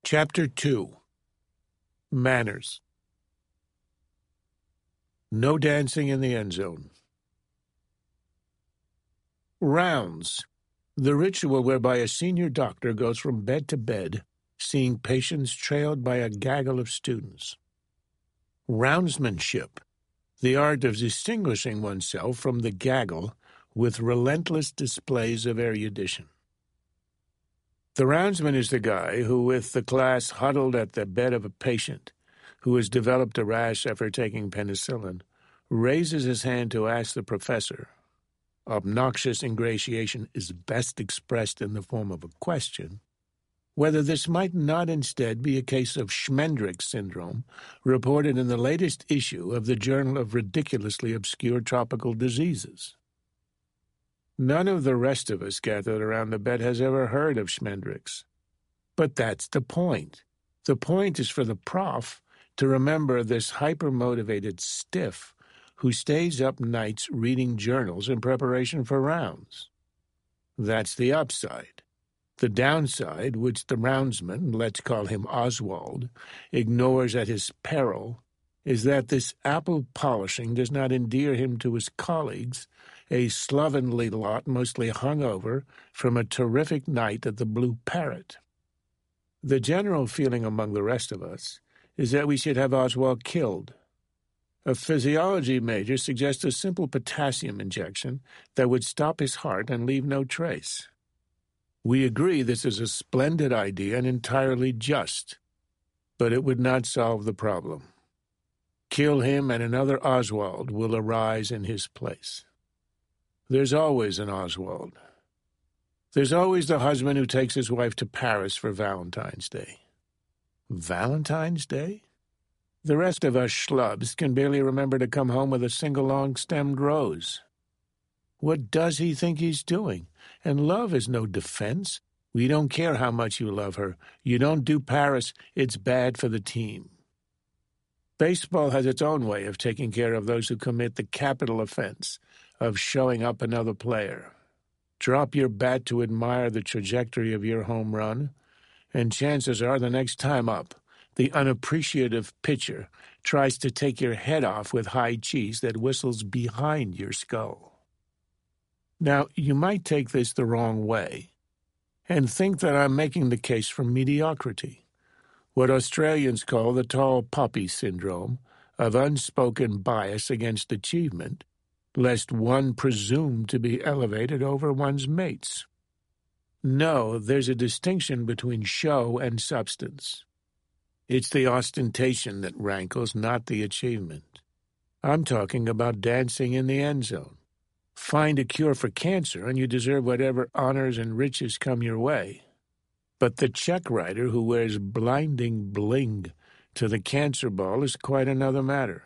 Chapter 2. Manners. No dancing in the end zone. Rounds. The ritual whereby a senior doctor goes from bed to bed, seeing patients trailed by a gaggle of students. Roundsmanship. The art of distinguishing oneself from the gaggle with relentless displays of erudition. The roundsman is the guy who, with the class huddled at the bed of a patient who has developed a rash after taking penicillin, raises his hand to ask the professor. Obnoxious ingratiation is best expressed in the form of a question, whether this might not instead be a case of Schmendrick syndrome reported in the latest issue of the Journal of Ridiculously Obscure Tropical Diseases. None of the rest of us gathered around the bed has ever heard of Schmendrick's. But that's the point. The point is for the prof to remember this hyper-motivated stiff who stays up nights reading journals in preparation for rounds. That's the upside. The downside, which the roundsman, let's call him Oswald, ignores at his peril, is that this apple polishing does not endear him to his colleagues, a slovenly lot mostly hungover from a terrific night at the Blue Parrot. The general feeling among the rest of us is that we should have Oswald killed. A physiology major suggests a simple potassium injection that would stop his heart and leave no trace. We agree this is a splendid idea and entirely just, but it would not solve the problem. Kill him and another Oswald will arise in his place. There's always an Oswald. There's always the husband who takes his wife to Paris for Valentine's Day. Valentine's Day? The rest of us schlubs can barely remember to come home with a single long-stemmed rose. What does he think he's doing? And love is no defense. We don't care how much you love her. You don't do Paris, it's bad for the team. Baseball has its own way of taking care of those who commit the capital offense of showing up another player. Drop your bat to admire the trajectory of your home run, and chances are the next time up, the unappreciative pitcher tries to take your head off with high cheese that whistles behind your skull. Now, you might take this the wrong way and think that I'm making the case for mediocrity, what Australians call the tall poppy syndrome of unspoken bias against achievement, lest one presume to be elevated over one's mates. No, there's a distinction between show and substance. It's the ostentation that rankles, not the achievement. I'm talking about dancing in the end zone. Find a cure for cancer, and you deserve whatever honors and riches come your way. But the check writer who wears blinding bling to the cancer ball is quite another matter.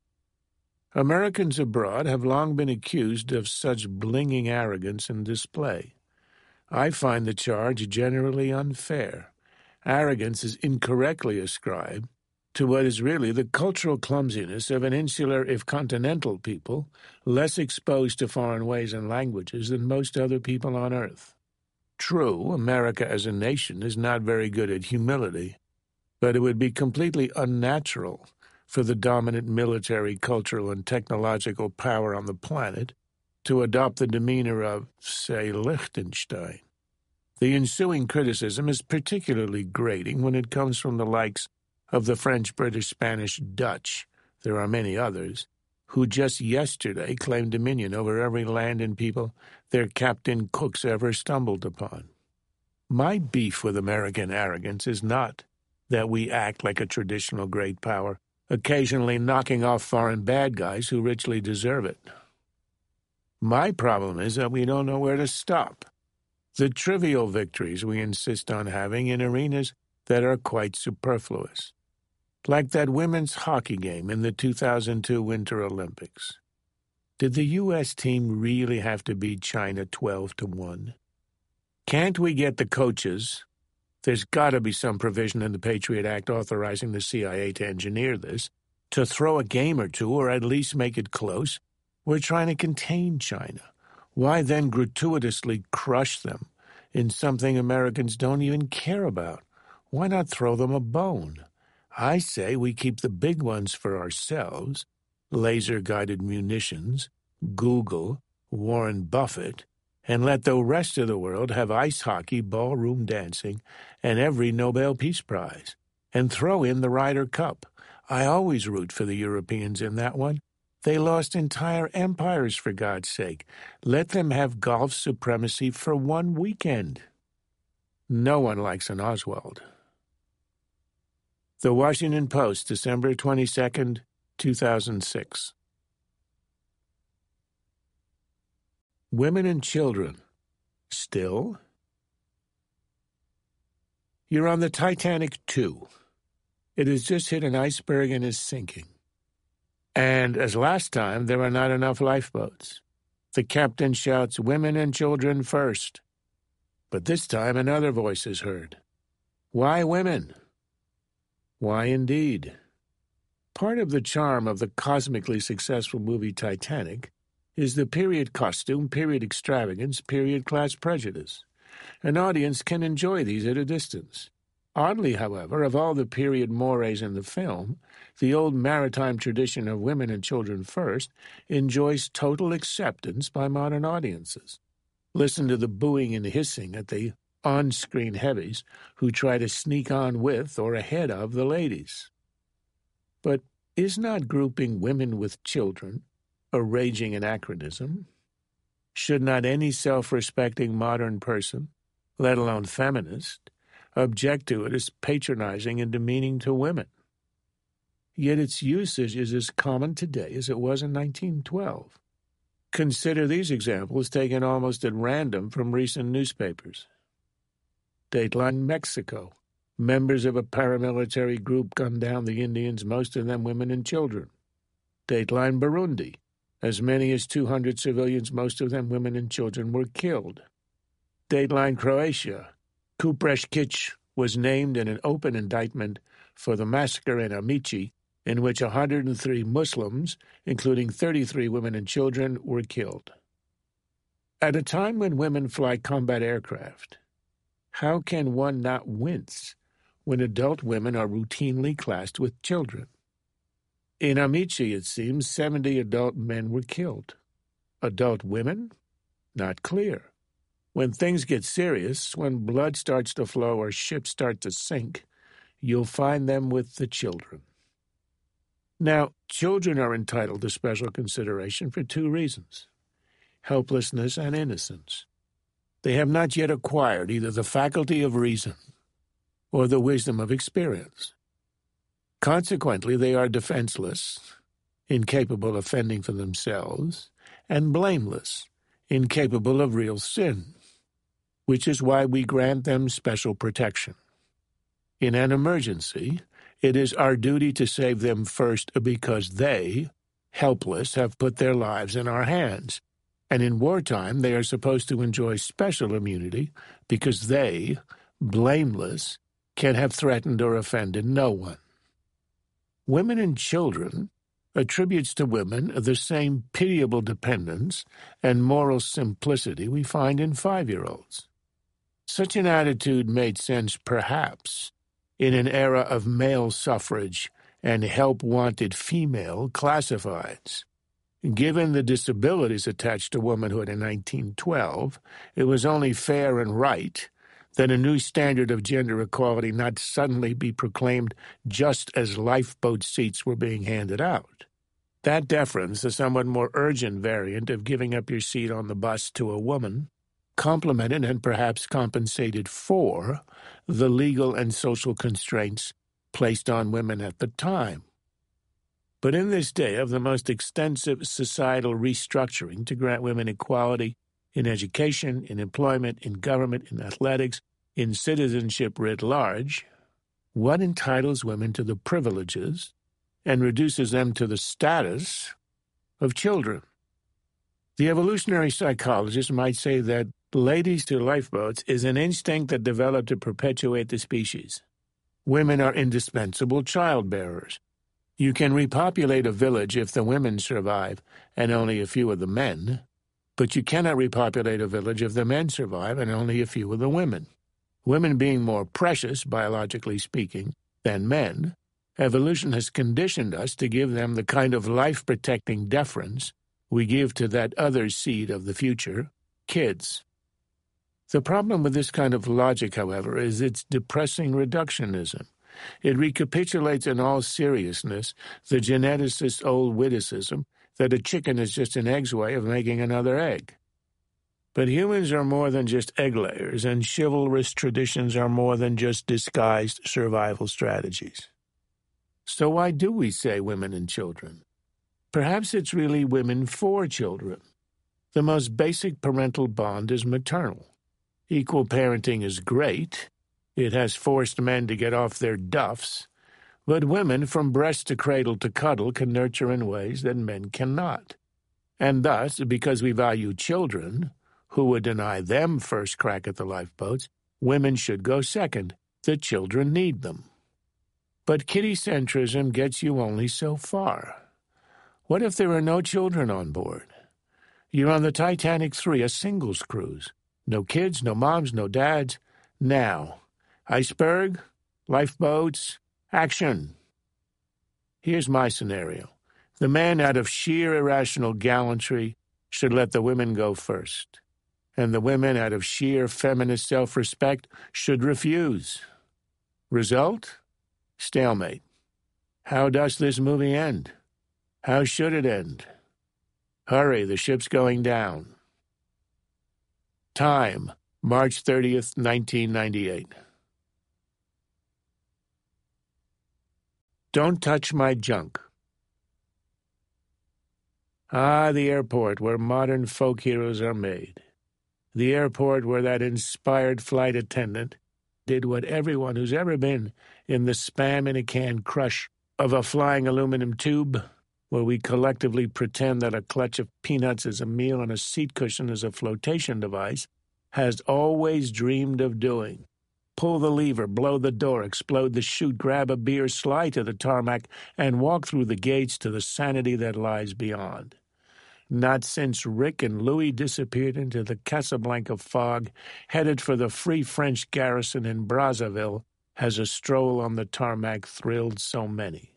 Americans abroad have long been accused of such blinging arrogance and display. I find the charge generally unfair. Arrogance is incorrectly ascribed to what is really the cultural clumsiness of an insular, if continental people, less exposed to foreign ways and languages than most other people on earth. True, America as a nation is not very good at humility, but it would be completely unnatural for the dominant military, cultural, and technological power on the planet to adopt the demeanor of, say, Liechtenstein. The ensuing criticism is particularly grating when it comes from the likes of the French, British, Spanish, Dutch, there are many others, who just yesterday claimed dominion over every land and people their captain cooks ever stumbled upon. My beef with American arrogance is not that we act like a traditional great power, occasionally knocking off foreign bad guys who richly deserve it. My problem is that we don't know where to stop. The trivial victories we insist on having in arenas that are quite superfluous, like that women's hockey game in the 2002 Winter Olympics. Did the U.S. team really have to beat China 12-1? Can't we get the coaches? There's got to be some provision in the Patriot Act authorizing the CIA to engineer this, to throw a game or two or at least make it close. We're trying to contain China. Why then gratuitously crush them in something Americans don't even care about? Why not throw them a bone? I say we keep the big ones for ourselves, laser-guided munitions, Google, Warren Buffett, and let the rest of the world have ice hockey, ballroom dancing, and every Nobel Peace Prize. And throw in the Ryder Cup. I always root for the Europeans in that one. They lost entire empires, for God's sake. Let them have golf supremacy for one weekend. No one likes an Oswald. The Washington Post, December 22nd, 2006. Women and children. Still? You're on the Titanic II. It has just hit an iceberg and is sinking. And as last time, there are not enough lifeboats. The captain shouts, "Women and children first." But this time another voice is heard. Why women? Why indeed? Part of the charm of the cosmically successful movie Titanic is the period costume, period extravagance, period class prejudice. An audience can enjoy these at a distance. Oddly, however, of all the period mores in the film, the old maritime tradition of women and children first enjoys total acceptance by modern audiences. Listen to the booing and hissing at the on-screen heavies who try to sneak on with or ahead of the ladies. But is not grouping women with children a raging anachronism? Should not any self-respecting modern person, let alone feminist, object to it as patronizing and demeaning to women? Yet its usage is as common today as it was in 1912. Consider these examples taken almost at random from recent newspapers. Dateline Mexico. Members of a paramilitary group gunned down the Indians, most of them women and children. Dateline Burundi. As many as 200 civilians, most of them women and children, were killed. Dateline Croatia. Kupreshkic was named in an open indictment for the massacre in Amici, in which 103 Muslims, including 33 women and children, were killed. At a time when women fly combat aircraft, how can one not wince when adult women are routinely classed with children? In Amici, it seems, 70 adult men were killed. Adult women? Not clear. When things get serious, when blood starts to flow or ships start to sink, you'll find them with the children. Now, children are entitled to special consideration for two reasons: helplessness and innocence. They have not yet acquired either the faculty of reason or the wisdom of experience. Consequently, they are defenseless, incapable of fending for themselves, and blameless, incapable of real sin, which is why we grant them special protection. In an emergency, it is our duty to save them first because they, helpless, have put their lives in our hands. And in wartime, they are supposed to enjoy special immunity because they, blameless, can have threatened or offended no one. Women and children attributes to women the same pitiable dependence and moral simplicity we find in 5-year-olds. Such an attitude made sense, perhaps, in an era of male suffrage and help-wanted female classifieds. Given the disabilities attached to womanhood in 1912, it was only fair and right that a new standard of gender equality not suddenly be proclaimed just as lifeboat seats were being handed out. That deference, a somewhat more urgent variant of giving up your seat on the bus to a woman, complemented and perhaps compensated for the legal and social constraints placed on women at the time. But in this day of the most extensive societal restructuring to grant women equality in education, in employment, in government, in athletics, in citizenship writ large, what entitles women to the privileges and reduces them to the status of children? The evolutionary psychologist might say that ladies to lifeboats is an instinct that developed to perpetuate the species. Women are indispensable childbearers. You can repopulate a village if the women survive and only a few of the men, but you cannot repopulate a village if the men survive and only a few of the women. Women being more precious, biologically speaking, than men, evolution has conditioned us to give them the kind of life-protecting deference we give to that other seed of the future, kids. The problem with this kind of logic, however, is its depressing reductionism. It recapitulates in all seriousness the geneticist's old witticism that a chicken is just an egg's way of making another egg. But humans are more than just egg layers, and chivalrous traditions are more than just disguised survival strategies. So why do we say women and children? Perhaps it's really women for children. The most basic parental bond is maternal. Equal parenting is great. It has forced men to get off their duffs. But women, from breast to cradle to cuddle, can nurture in ways that men cannot. And thus, because we value children, who would deny them first crack at the lifeboats, women should go second. The children need them. But kitty-centrism gets you only so far. What if there are no children on board? You're on the Titanic 3, a singles cruise. No kids, no moms, no dads. Now, iceberg, lifeboats, action. Here's my scenario. The men, out of sheer irrational gallantry, should let the women go first. And the women, out of sheer feminist self-respect, should refuse. Result? Stalemate. How does this movie end? How should it end? Hurry, the ship's going down. Time, March 30th, 1998. Don't touch my junk. Ah, the airport where modern folk heroes are made. The airport where that inspired flight attendant did what everyone who's ever been in the spam-in-a-can crush of a flying aluminum tube, where we collectively pretend that a clutch of peanuts is a meal and a seat cushion is a flotation device, has always dreamed of doing. Pull the lever, blow the door, explode the chute, grab a beer, slide to the tarmac, and walk through the gates to the sanity that lies beyond. Not since Rick and Louis disappeared into the Casablanca fog, headed for the Free French garrison in Brazzaville, has a stroll on the tarmac thrilled so many.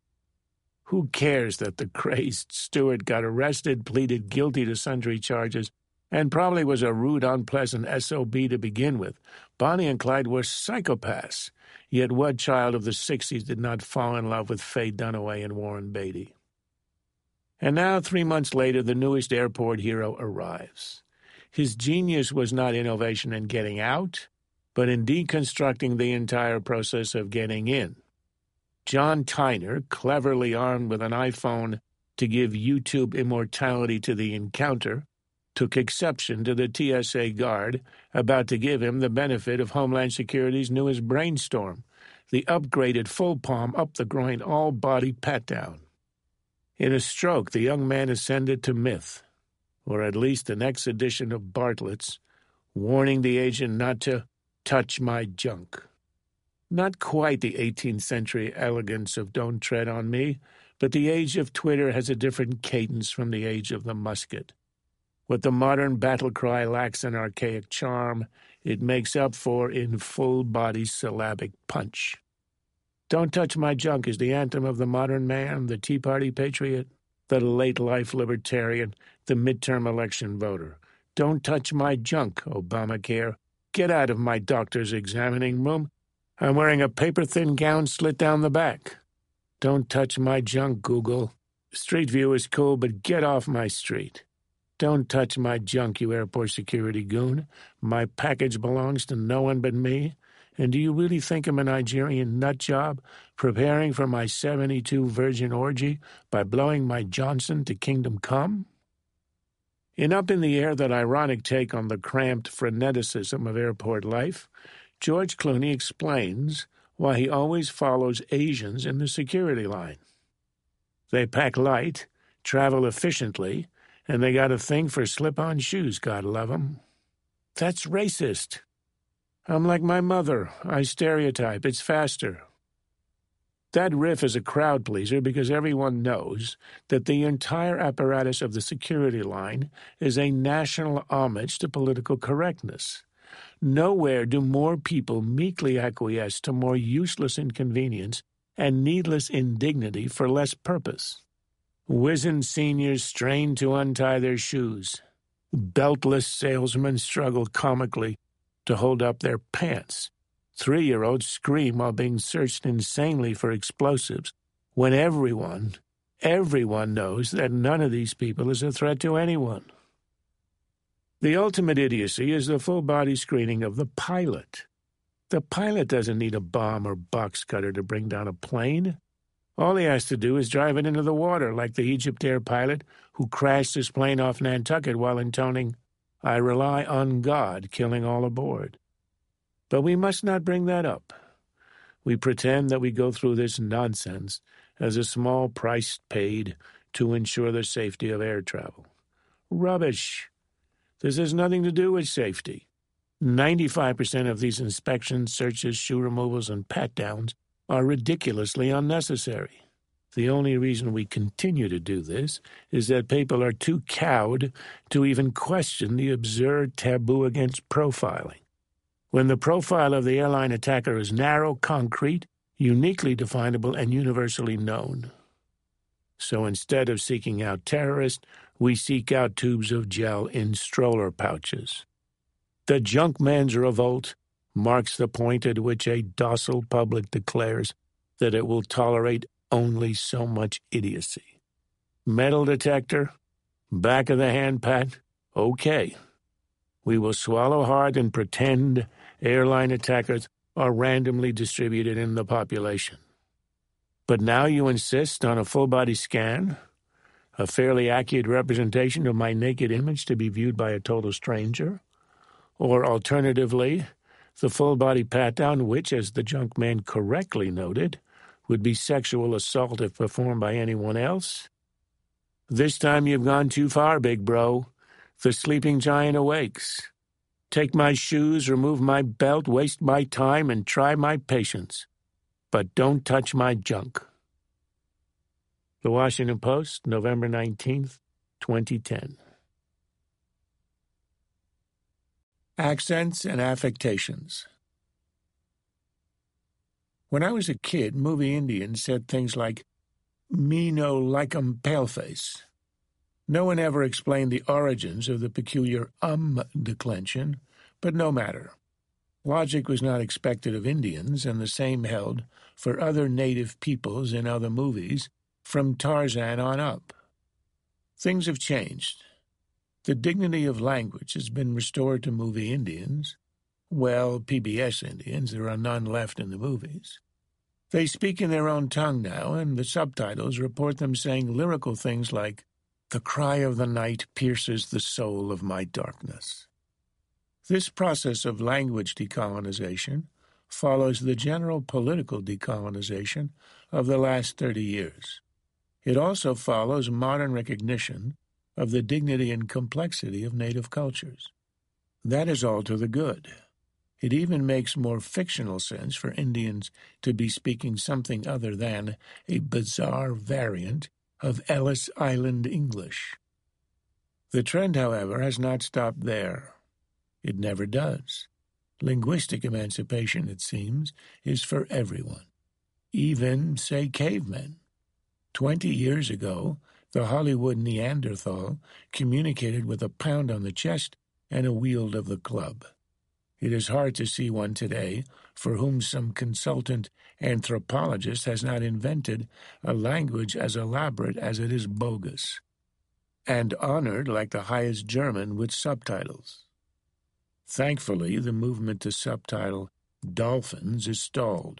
Who cares that the crazed steward got arrested, pleaded guilty to sundry charges, and probably was a rude, unpleasant SOB to begin with? Bonnie and Clyde were psychopaths, yet what child of the 60s did not fall in love with Faye Dunaway and Warren Beatty? And now, 3 months later, the newest airport hero arrives. His genius was not innovation in getting out, but in deconstructing the entire process of getting in. John Tyner, cleverly armed with an iPhone to give YouTube immortality to the encounter, took exception to the TSA guard about to give him the benefit of Homeland Security's newest brainstorm, the upgraded full palm up the groin all-body pat-down. In a stroke, the young man ascended to myth, or at least the next edition of Bartlett's, warning the agent not to touch my junk. Not quite the 18th century elegance of don't tread on me, but the age of Twitter has a different cadence from the age of the musket. What the modern battle cry lacks in archaic charm, it makes up for in full-body syllabic punch. Don't touch my junk is the anthem of the modern man, the Tea Party patriot, the late-life libertarian, the midterm election voter. Don't touch my junk, Obamacare. Get out of my doctor's examining room. I'm wearing a paper-thin gown slit down the back. Don't touch my junk, Google. Street View is cool, but get off my street. Don't touch my junk, you airport security goon. My package belongs to no one but me. And do you really think I'm a Nigerian nut job, preparing for my 72 virgin orgy by blowing my Johnson to kingdom come? In Up in the Air, that ironic take on the cramped freneticism of airport life, George Clooney explains why he always follows Asians in the security line. They pack light, travel efficiently, and they got a thing for slip-on shoes, God love 'em. That's racist. I'm like my mother. I stereotype. It's faster. That riff is a crowd pleaser because everyone knows that the entire apparatus of the security line is a national homage to political correctness. Nowhere do more people meekly acquiesce to more useless inconvenience and needless indignity for less purpose. Wizened seniors strain to untie their shoes. Beltless salesmen struggle comically to hold up their pants. 3-year-olds scream while being searched insanely for explosives, when everyone knows that none of these people is a threat to anyone. The ultimate idiocy is the full-body screening of the pilot. The pilot doesn't need a bomb or box cutter to bring down a plane. All he has to do is drive it into the water, like the EgyptAir pilot who crashed his plane off Nantucket while intoning, "I rely on God," killing all aboard. But we must not bring that up. We pretend that we go through this nonsense as a small price paid to ensure the safety of air travel. Rubbish. This has nothing to do with safety. 95% of these inspections, searches, shoe removals, and pat-downs are ridiculously unnecessary. The only reason we continue to do this is that people are too cowed to even question the absurd taboo against profiling. When the profile of the airline attacker is narrow, concrete, uniquely definable, and universally known. So instead of seeking out terrorists, we seek out tubes of gel in stroller pouches. The junkman's revolt marks the point at which a docile public declares that it will tolerate only so much idiocy. Metal detector, back of the hand pat, okay. We will swallow hard and pretend airline attackers are randomly distributed in the population. But now you insist on a full-body scan, a fairly accurate representation of my naked image to be viewed by a total stranger, or alternatively, the full-body pat-down, which, as the junk man correctly noted, would be sexual assault if performed by anyone else. This time you've gone too far, big bro. The sleeping giant awakes. Take my shoes, remove my belt, waste my time, and try my patience. But don't touch my junk. The Washington Post, November 19th, 2010. Accents and affectations. When I was a kid, movie Indians said things like, "Me no like 'em paleface." No one ever explained the origins of the peculiar declension, but no matter. Logic was not expected of Indians, and the same held for other native peoples in other movies, from Tarzan on up. Things have changed. The dignity of language has been restored to movie Indians. Well, PBS Indians, there are none left in the movies. They speak in their own tongue now, and the subtitles report them saying lyrical things like, "The cry of the night pierces the soul of my darkness." This process of language decolonization follows the general political decolonization of the last 30 years. It also follows modern recognition of the dignity and complexity of native cultures. That is all to the good. It even makes more fictional sense for Indians to be speaking something other than a bizarre variant of Ellis Island English. The trend, however, has not stopped there. It never does. Linguistic emancipation, it seems, is for everyone, even, say, cavemen. 20 years ago, the Hollywood Neanderthal communicated with a pound on the chest and a wield of the club. It is hard to see one today for whom some consultant anthropologist has not invented a language as elaborate as it is bogus, and honored like the highest German with subtitles. Thankfully, the movement to subtitle dolphins is stalled.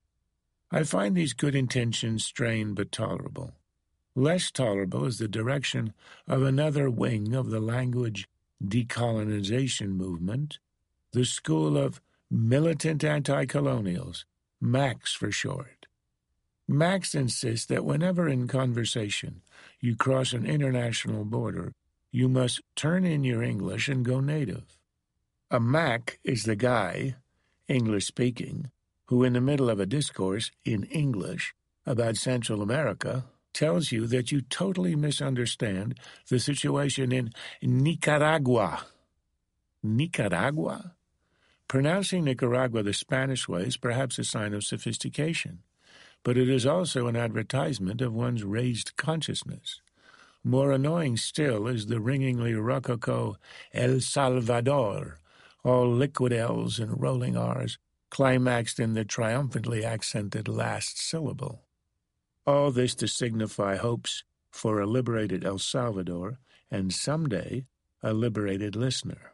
I find these good intentions strained but tolerable. Less tolerable is the direction of another wing of the language decolonization movement, the school of militant anti-colonials, MACs for short. MACs insist that whenever in conversation you cross an international border, you must turn in your English and go native. A MAC is the guy, English-speaking, who in the middle of a discourse in English about Central America tells you that you totally misunderstand the situation in Nicaragua. Nicaragua? Pronouncing Nicaragua the Spanish way is perhaps a sign of sophistication, but it is also an advertisement of one's raised consciousness. More annoying still is the ringingly rococo El Salvador, all liquid L's and rolling R's, climaxed in the triumphantly accented last syllable. All this to signify hopes for a liberated El Salvador and someday a liberated listener.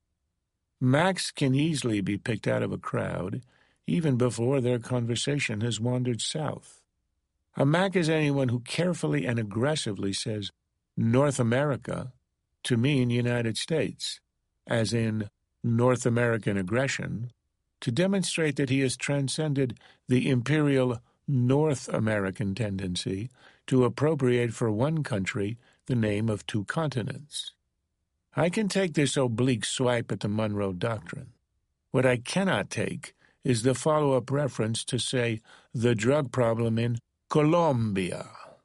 Macs can easily be picked out of a crowd even before their conversation has wandered south. A Mac is anyone who carefully and aggressively says North America to mean United States, as in North American aggression, to demonstrate that he has transcended the imperial North American tendency to appropriate for one country the name of two continents. I can take this oblique swipe at the Monroe Doctrine. What I cannot take is the follow-up reference to, say, the drug problem in Colombia.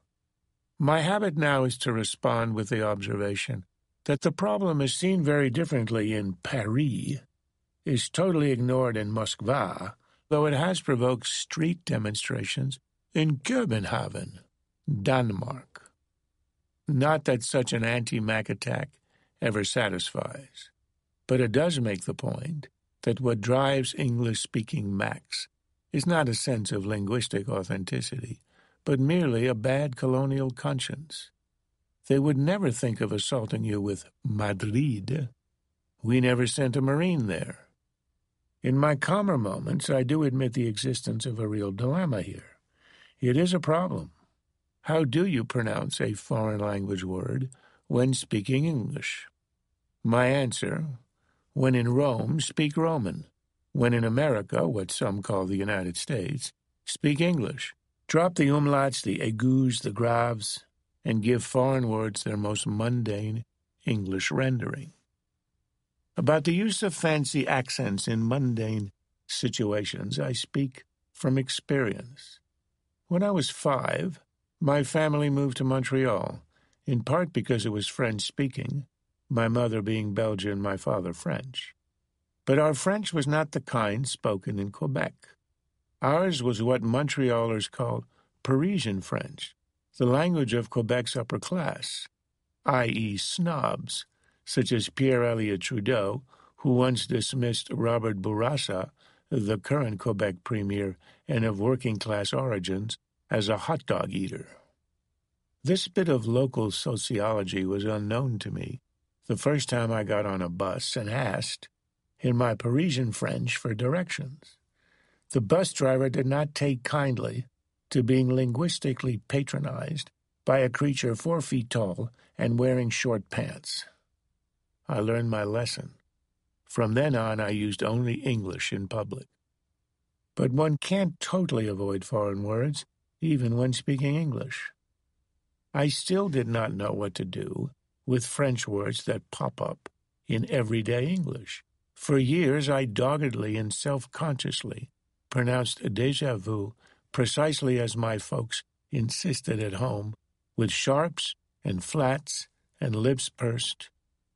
My habit now is to respond with the observation that the problem is seen very differently in Paris, is totally ignored in Moskva, though it has provoked street demonstrations in Copenhagen, Denmark. Not that such an anti-Mac attack ever satisfies, but it does make the point that what drives English-speaking Macs is not a sense of linguistic authenticity, but merely a bad colonial conscience. They would never think of assaulting you with Madrid. We never sent a Marine there. In my calmer moments, I do admit the existence of a real dilemma here. It is a problem. How do you pronounce a foreign language word when speaking English? My answer, when in Rome, speak Roman. When in America, what some call the United States, speak English. Drop the umlauts, the aigus, the graves, and give foreign words their most mundane English rendering. About the use of fancy accents in mundane situations, I speak from experience. When I was 5, my family moved to Montreal, in part because it was French-speaking, my mother being Belgian, my father French. But our French was not the kind spoken in Quebec. Ours was what Montrealers called Parisian French, the language of Quebec's upper class, i.e. snobs, such as Pierre-Elliott Trudeau, who once dismissed Robert Bourassa, the current Quebec premier and of working-class origins, as a hot dog eater. This bit of local sociology was unknown to me the first time I got on a bus and asked, in my Parisian French, for directions. The bus driver did not take kindly to being linguistically patronized by a creature 4 feet tall and wearing short pants. I learned my lesson. From then on, I used only English in public. But one can't totally avoid foreign words, even when speaking English. I still did not know what to do with French words that pop up in everyday English. For years, I doggedly and self-consciously pronounced déjà vu precisely as my folks insisted at home, with sharps and flats and lips pursed,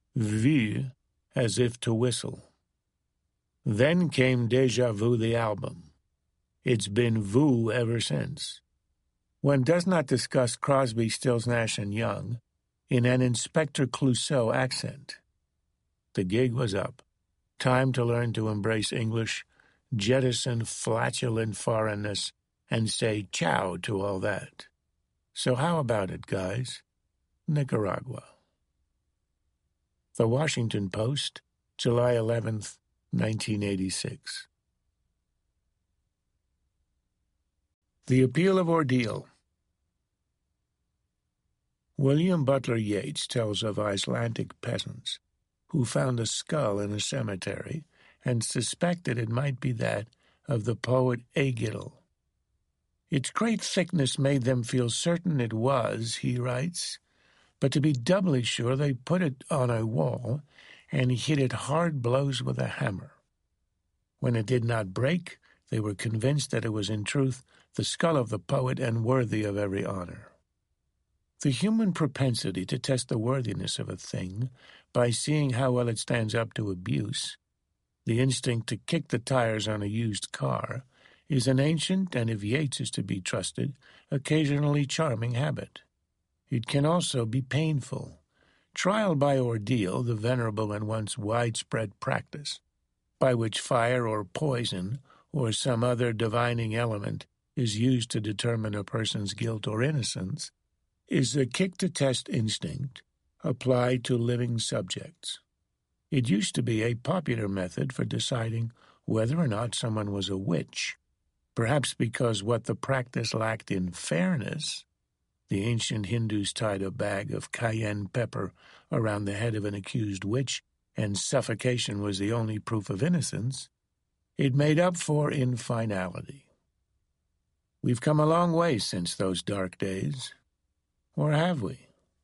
vu, as if to whistle. Then came Déjà Vu the album. It's been vu ever since. One does not discuss Crosby, Stills, Nash & Young in an Inspector Clouseau accent. The gig was up. Time to learn to embrace English, jettison flatulent foreignness, and say ciao to all that. So how about it, guys? Nicaragua. The Washington Post, July 11th, 1986. The Appeal of Ordeal. William Butler Yeats tells of Icelandic peasants who found a skull in a cemetery and suspected it might be that of the poet Egil. Its great thickness made them feel certain it was, he writes, but to be doubly sure they put it on a wall and hit it hard blows with a hammer. When it did not break, they were convinced that it was in truth the skull of the poet and worthy of every honor. The human propensity to test the worthiness of a thing by seeing how well it stands up to abuse, The instinct to kick the tires on a used car is an ancient and, if Yeats is to be trusted, occasionally charming habit. It can also be painful. Trial by ordeal, the venerable and once widespread practice, by which fire or poison or some other divining element is used to determine a person's guilt or innocence, is the kick-to-test instinct applied to living subjects. It used to be a popular method for deciding whether or not someone was a witch, perhaps because what the practice lacked in fairness. The ancient Hindus tied a bag of cayenne pepper around the head of an accused witch, and suffocation was the only proof of innocence. It made up for in finality. We've come a long way since those dark days. Or have we?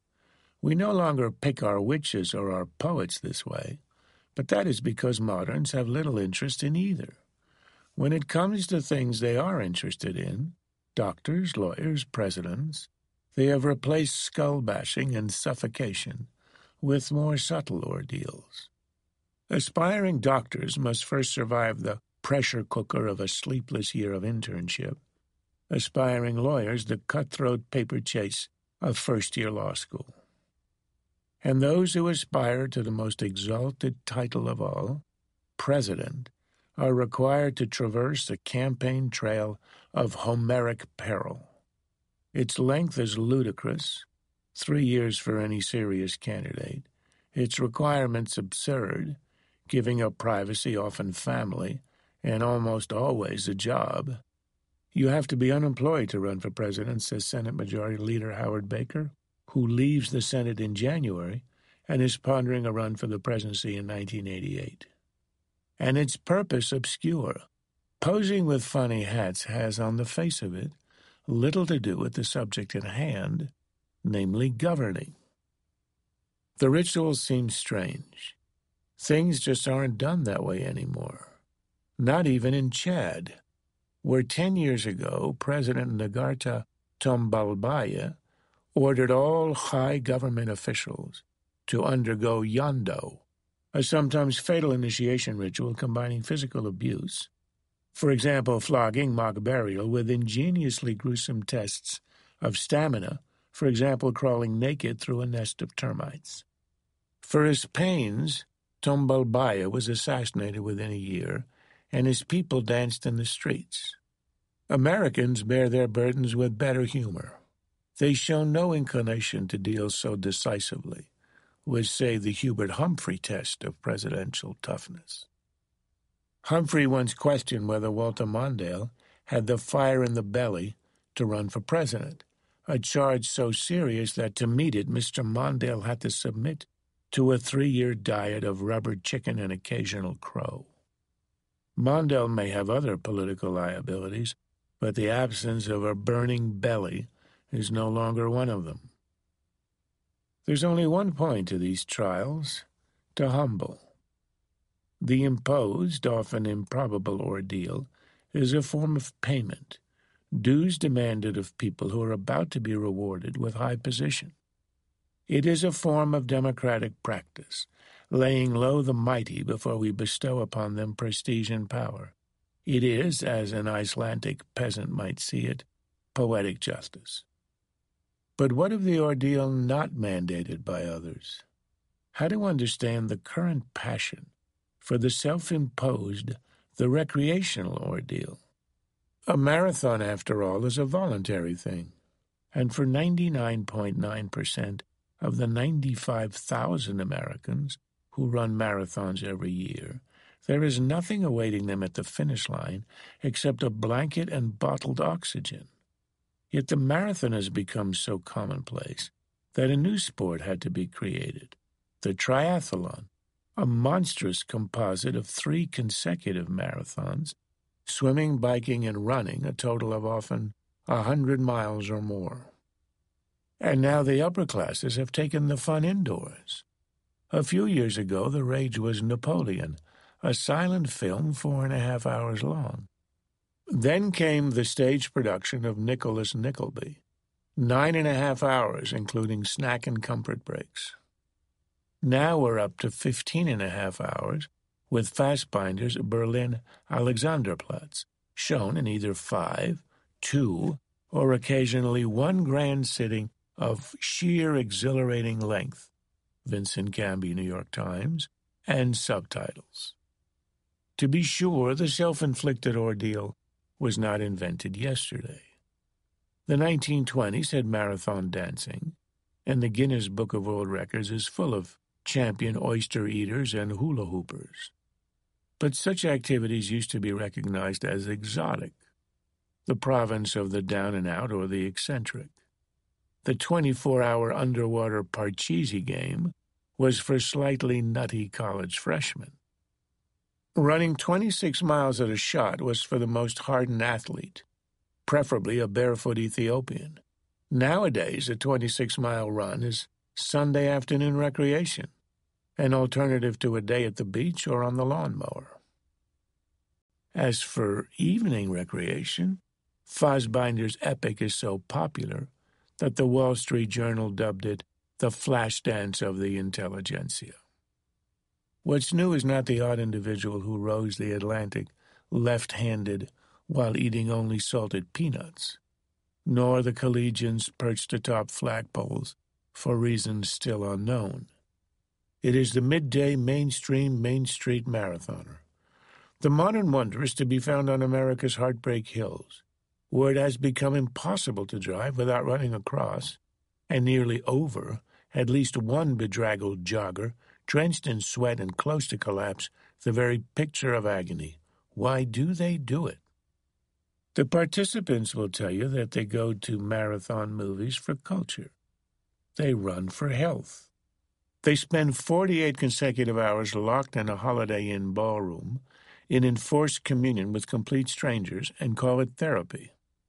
We no longer pick our witches or our poets this way, but that is because moderns have little interest in either. When it comes to things they are interested in, doctors, lawyers, presidents, they have replaced skull-bashing and suffocation with more subtle ordeals. Aspiring doctors must first survive the pressure cooker of a sleepless year of internship. Aspiring lawyers, the cutthroat paper chase of first-year law school. And those who aspire to the most exalted title of all, president, are required to traverse the campaign trail of Homeric peril. Its length is ludicrous, 3 years for any serious candidate. Its requirements absurd, giving up privacy, often family, and almost always a job. You have to be unemployed to run for president, says Senate Majority Leader Howard Baker, who leaves the Senate in January and is pondering a run for the presidency in 1988. And its purpose obscure. Posing with funny hats has, on the face of it, little to do with the subject at hand, namely governing. The ritual seems strange. Things just aren't done that way anymore. Not even in Chad, where 10 years ago President Nagarta Tombalbaya ordered all high government officials to undergo yondo, a sometimes fatal initiation ritual combining physical abuse, for example flogging, mock burial, with ingeniously gruesome tests of stamina, for example crawling naked through a nest of termites. For his pains, Tombalbaya was assassinated within a year, and his people danced in the streets. Americans bear their burdens with better humor. They show no inclination to deal so decisively with, say, the Hubert Humphrey test of presidential toughness. Humphrey once questioned whether Walter Mondale had the fire in the belly to run for president, a charge so serious that to meet it Mr. Mondale had to submit to a 3-year diet of rubbered chicken and occasional crow. Mondale may have other political liabilities, but the absence of a burning belly is no longer one of them. There's only one point to these trials: to humble. The imposed, often improbable ordeal is a form of payment, dues demanded of people who are about to be rewarded with high position. It is a form of democratic practice, laying low the mighty before we bestow upon them prestige and power. It is, as an Icelandic peasant might see it, poetic justice. But what of the ordeal not mandated by others? How to understand the current passion for the self-imposed, the recreational ordeal? A marathon, after all, is a voluntary thing, and for 99.9% of the 95,000 Americans who run marathons every year, there is nothing awaiting them at the finish line except a blanket and bottled oxygen. Yet the marathon has become so commonplace that a new sport had to be created, the triathlon, a monstrous composite of 3 consecutive marathons, swimming, biking, and running, a total of often 100 miles or more. And now the upper classes have taken the fun indoors. A few years ago, the rage was Napoleon, a silent film 4.5 hours long. Then came the stage production of Nicholas Nickleby, 9.5 hours, including snack and comfort breaks. Now we're up to 15.5 hours, with Fassbinder's Berlin Alexanderplatz, shown in either 5, 2, or occasionally one grand sitting of sheer exhilarating length, Vincent Canby, New York Times, and subtitles. To be sure, the self-inflicted ordeal was not invented yesterday. The 1920s had marathon dancing, and the Guinness Book of World Records is full of champion oyster eaters and hula hoopers. But such activities used to be recognized as exotic, the province of the down-and-out or the eccentric. The 24-hour underwater Parcheesi game was for slightly nutty college freshmen. Running 26 miles at a shot was for the most hardened athlete, preferably a barefoot Ethiopian. Nowadays, a 26-mile run is Sunday afternoon recreation, an alternative to a day at the beach or on the lawnmower. As for evening recreation, Fassbinder's epic is so popular that the Wall Street Journal dubbed it the flash dance of the intelligentsia. What's new is not the odd individual who rows the Atlantic left-handed while eating only salted peanuts, nor the collegians perched atop flagpoles for reasons still unknown. It is the midday mainstream Main Street marathoner. The modern wonder is to be found on America's heartbreak hills, where it has become impossible to drive without running across and nearly over at least one bedraggled jogger, drenched in sweat and close to collapse, the very picture of agony. Why do they do it? The participants will tell you that they go to marathon movies for culture. They run for health. They spend 48 consecutive hours locked in a Holiday Inn ballroom in enforced communion with complete strangers and call it therapy.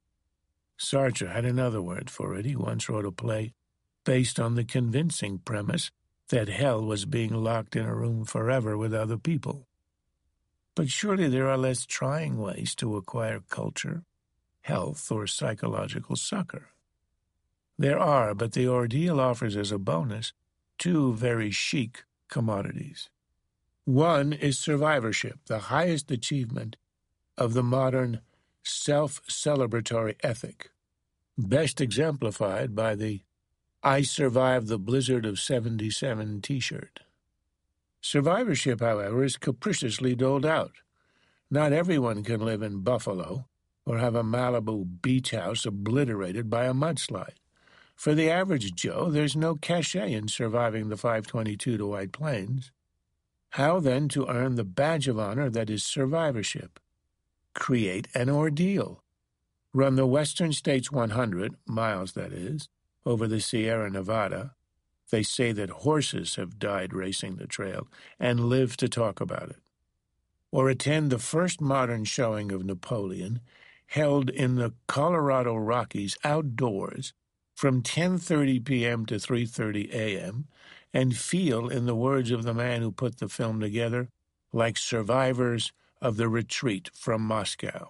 Sartre had another word for it. He once wrote a play based on the convincing premise that hell was being locked in a room forever with other people. But surely there are less trying ways to acquire culture, health, or psychological succor. There are, but the ordeal offers as a bonus 2 very chic commodities. One is survivorship, the highest achievement of the modern self-celebratory ethic, best exemplified by the I Survived the Blizzard of 77 t-shirt. Survivorship, however, is capriciously doled out. Not everyone can live in Buffalo or have a Malibu beach house obliterated by a mudslide. For the average Joe, there's no cachet in surviving the 522 to White Plains. How, then, to earn the badge of honor that is survivorship? Create an ordeal. Run the Western States 100, miles that is, over the Sierra Nevada. They say that horses have died racing the trail and live to talk about it. Or attend the first modern showing of Napoleon, held in the Colorado Rockies outdoors from 10:30 p.m. to 3:30 a.m., and feel, in the words of the man who put the film together, like survivors of the retreat from Moscow.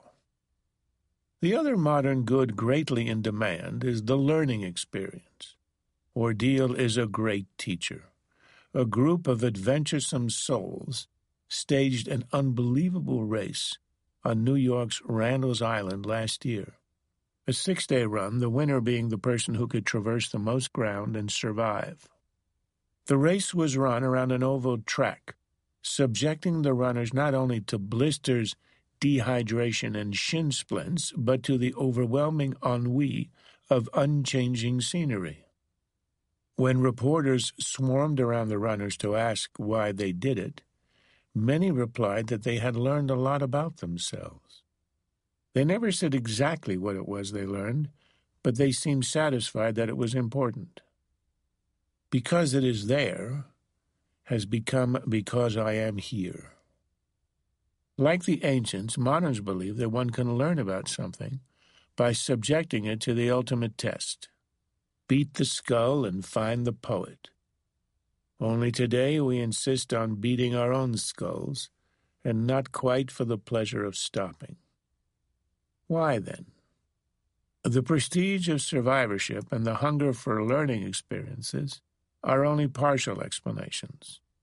The other modern good greatly in demand is the learning experience. Ordeal is a great teacher. A group of adventuresome souls staged an unbelievable race on New York's Randall's Island last year. A 6-day run, the winner being the person who could traverse the most ground and survive. The race was run around an oval track, subjecting the runners not only to blisters, dehydration, and shin splints, but to the overwhelming ennui of unchanging scenery. When reporters swarmed around the runners to ask why they did it, many replied that they had learned a lot about themselves. They never said exactly what it was they learned, but they seemed satisfied that it was important. Because it is there has become because I am here. Like the ancients, moderns believe that one can learn about something by subjecting it to the ultimate test. Beat the skull and find the poet. Only today we insist on beating our own skulls, and not quite for the pleasure of stopping. Why, then? The prestige of survivorship and the hunger for learning experiences are only partial explanations.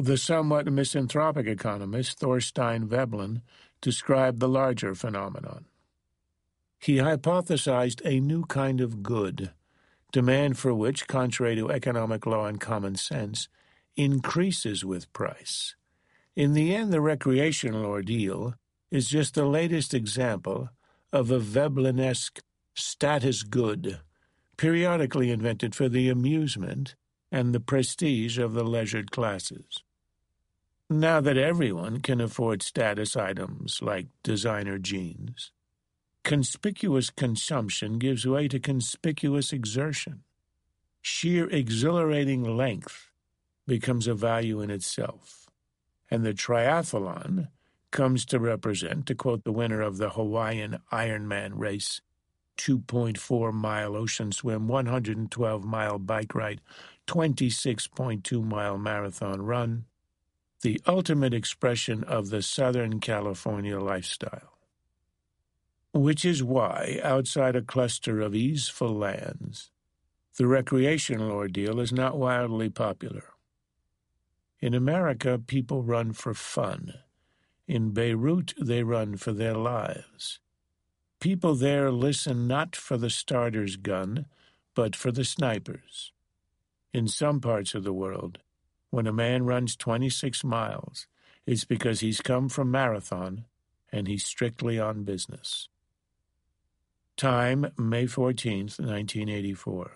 The somewhat misanthropic economist Thorstein Veblen described the larger phenomenon. He hypothesized a new kind of good, demand for which, contrary to economic law and common sense, increases with price. In the end, the recreational ordeal is just the latest example of a Veblenesque status good, periodically invented for the amusement and the prestige of the leisured classes. Now that everyone can afford status items like designer jeans, conspicuous consumption gives way to conspicuous exertion. Sheer exhilarating length becomes a value in itself, and the triathlon comes to represent, to quote the winner of the Hawaiian Ironman race, 2.4-mile ocean swim, 112-mile bike ride, 26.2-mile marathon run, the ultimate expression of the Southern California lifestyle. Which is why, outside a cluster of easeful lands, the recreational ordeal is not wildly popular. In America, people run for fun. In Beirut, they run for their lives. People there listen not for the starter's gun, but for the snipers. In some parts of the world, when a man runs 26 miles, it's because he's come from Marathon and he's strictly on business. Time, May 14th, 1984.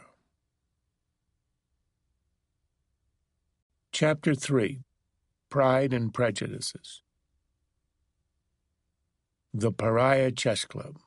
Chapter 3. Pride and Prejudices. The Pariah Chess Club.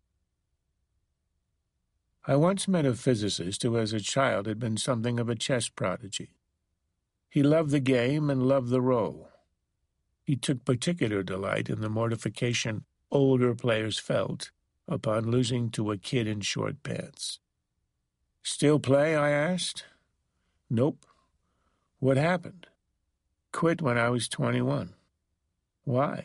I once met a physicist who as a child had been something of a chess prodigy. He loved the game and loved the role. He took particular delight in the mortification older players felt upon losing to a kid in short pants. Still play, I asked. Nope. What happened? Quit when I was 21. Why?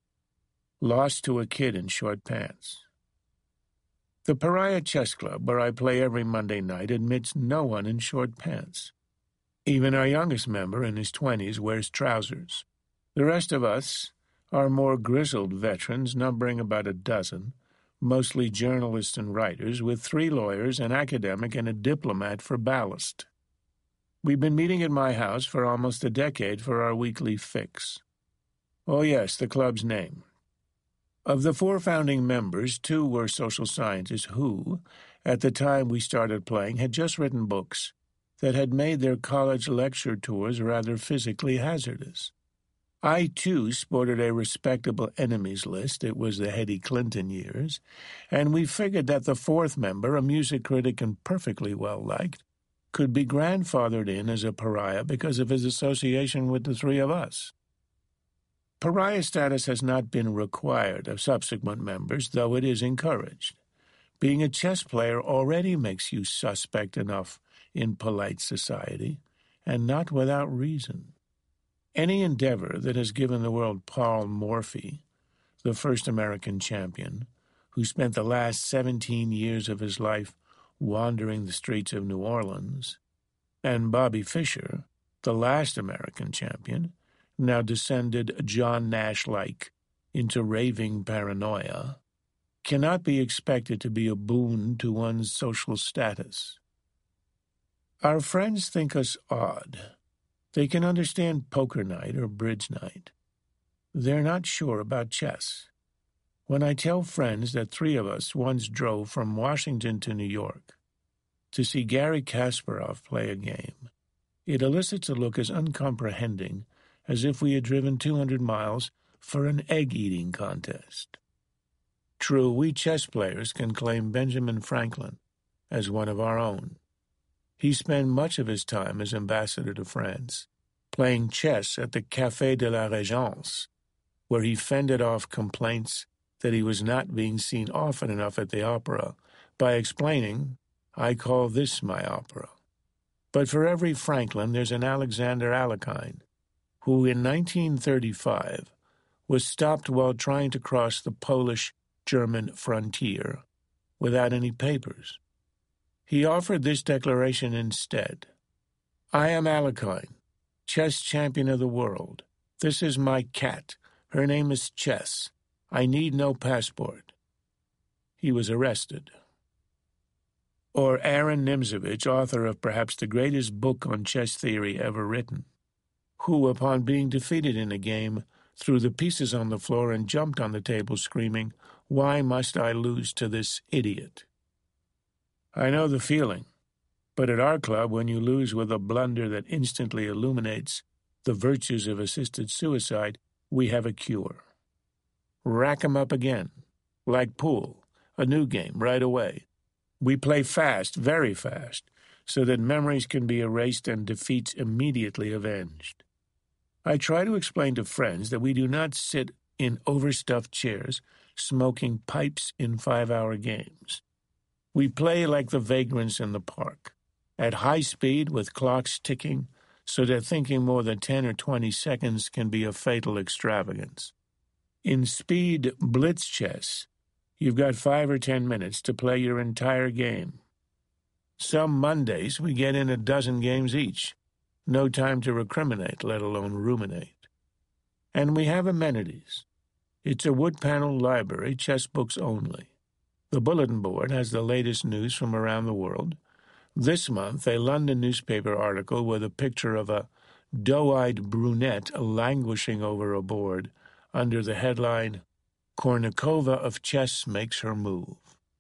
Lost to a kid in short pants. The Pariah Chess Club, where I play every Monday night, admits no one in short pants. Even our youngest member, in his 20s, wears trousers. The rest of us are more grizzled veterans, numbering about a dozen, mostly journalists and writers, with 3 lawyers, an academic, and a diplomat for ballast. We've been meeting at my house for almost a decade for our weekly fix. Oh yes, the club's name. Of the 4 founding members, 2 were social scientists who, at the time we started playing, had just written books that had made their college lecture tours rather physically hazardous. I, too, sported a respectable enemies list. It was the Hetty Clinton years, and we figured that the 4th member, a music critic and perfectly well-liked, could be grandfathered in as a pariah because of his association with the 3 of us. Pariah status has not been required of subsequent members, though it is encouraged. Being a chess player already makes you suspect enough in polite society, and not without reason. Any endeavor that has given the world Paul Morphy, the first American champion, who spent the last 17 years of his life wandering the streets of New Orleans, and Bobby Fischer, the last American champion, now descended John Nash-like into raving paranoia, cannot be expected to be a boon to one's social status. Our friends think us odd. They can understand poker night or bridge night. They're not sure about chess. When I tell friends that 3 of us once drove from Washington to New York to see Garry Kasparov play a game, it elicits a look as uncomprehending as if we had driven 200 miles for an egg-eating contest. True, we chess players can claim Benjamin Franklin as one of our own. He spent much of his time as ambassador to France, playing chess at the Café de la Régence, where he fended off complaints that he was not being seen often enough at the opera by explaining, "I call this my opera." But for every Franklin, there's an Alexander Alekhine, who in 1935 was stopped while trying to cross the Polish-German frontier without any papers. He offered this declaration instead: "I am Alekhine. chess champion of the world. This is my cat. Her name is Chess. I need no passport. He was arrested. Or Aaron Nimzovich, author of perhaps the greatest book on chess theory ever written, who, upon being defeated in a game, threw the pieces on the floor and jumped on the table screaming, "Why must I lose to this idiot?" I know the feeling, but at our club, when you lose with a blunder that instantly illuminates the virtues of assisted suicide, we have a cure. Rack 'em up again, like pool, a new game right away. We play fast, very fast, so that memories can be erased and defeats immediately avenged. I try to explain to friends that we do not sit in overstuffed chairs smoking pipes in 5-hour games. We play like the vagrants in the park, at high speed with clocks ticking, so that thinking more than 10 or 20 seconds can be a fatal extravagance. In speed blitz chess, you've got 5 or 10 minutes to play your entire game. Some Mondays we get in a dozen games each. No time to recriminate, let alone ruminate. And we have amenities. It's a wood-paneled library, chess books only. The bulletin board has the latest news from around the world. This month, a London newspaper article with a picture of a doe-eyed brunette languishing over a board under the headline, "Kornikova of Chess Makes Her Move."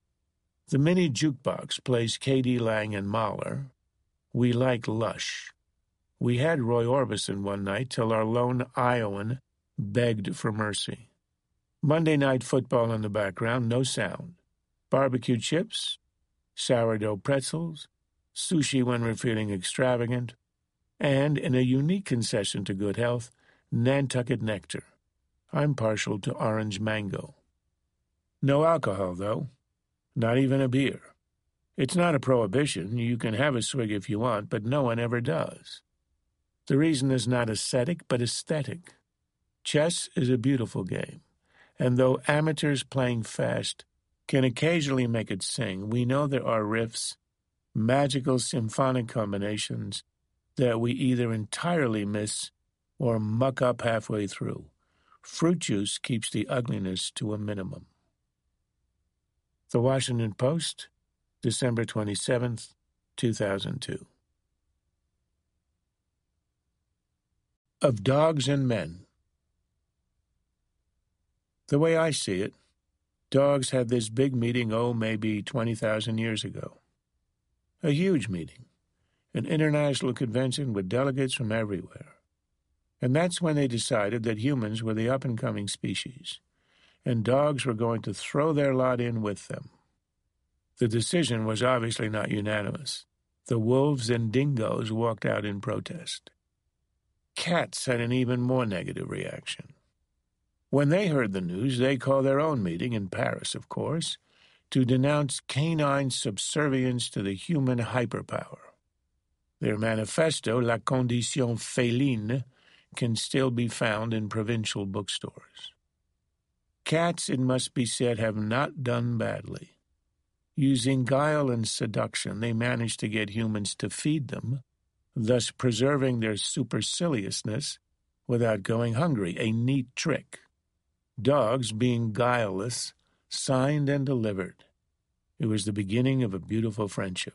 The mini jukebox plays K.D. Lang and Mahler. We like lush. We had Roy Orbison one night till our lone Iowan begged for mercy. Monday night football in the background, no sound. Barbecue chips, sourdough pretzels, sushi when we're feeling extravagant, and, in a unique concession to good health, Nantucket nectar. I'm partial to orange mango. No alcohol, though. Not even a beer. It's not a prohibition. You can have a swig if you want, but no one ever does. The reason is not ascetic, but aesthetic. Chess is a beautiful game, and though amateurs playing fast can occasionally make it sing, we know there are riffs, magical symphonic combinations that we either entirely miss or muck up halfway through. Fruit juice keeps the ugliness to a minimum. The Washington Post, December 27th, 2002. Of Dogs and Men. The way I see it, dogs had this big meeting, maybe 20,000 years ago. A huge meeting, an international convention with delegates from everywhere. And that's when they decided that humans were the up-and-coming species, and dogs were going to throw their lot in with them. The decision was obviously not unanimous. The wolves and dingoes walked out in protest. Cats had an even more negative reaction. When they heard the news, they called their own meeting, in Paris, of course, to denounce canine subservience to the human hyperpower. Their manifesto, La Condition Féline, can still be found in provincial bookstores. Cats, it must be said, have not done badly. Using guile and seduction, they managed to get humans to feed them, thus preserving their superciliousness without going hungry, a neat trick. Dogs, being guileless, signed and delivered. It was the beginning of a beautiful friendship.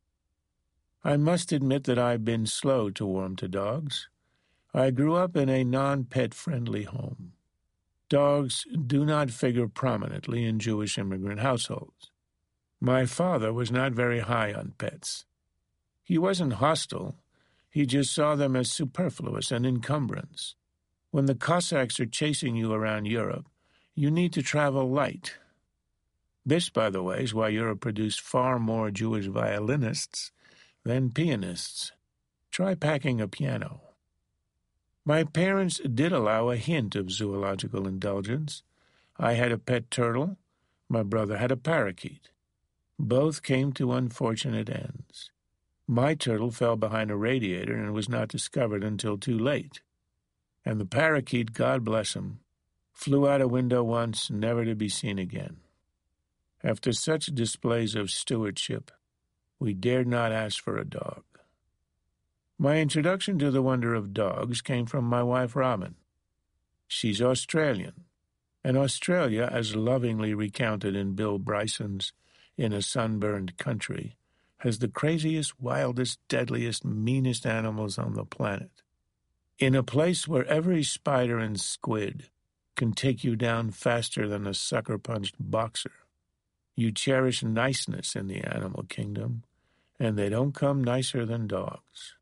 I must admit that I've been slow to warm to dogs. I grew up in a non-pet-friendly home. Dogs do not figure prominently in Jewish immigrant households. My father was not very high on pets. He wasn't hostile. He just saw them as superfluous and encumbrance. When the Cossacks are chasing you around Europe, you need to travel light. This, by the way, is why Europe produced far more Jewish violinists than pianists. Try packing a piano. My parents did allow a hint of zoological indulgence. I had a pet turtle. My brother had a parakeet. Both came to unfortunate ends. My turtle fell behind a radiator and was not discovered until too late. And the parakeet, God bless him, flew out a window once, never to be seen again. After such displays of stewardship, we dared not ask for a dog. My introduction to the wonder of dogs came from my wife Robin. She's Australian, and Australia, as lovingly recounted in Bill Bryson's In a Sunburned Country, has the craziest, wildest, deadliest, meanest animals on the planet. In a place where every spider and squid can take you down faster than a sucker-punched boxer, you cherish niceness in the animal kingdom, and they don't come nicer than dogs.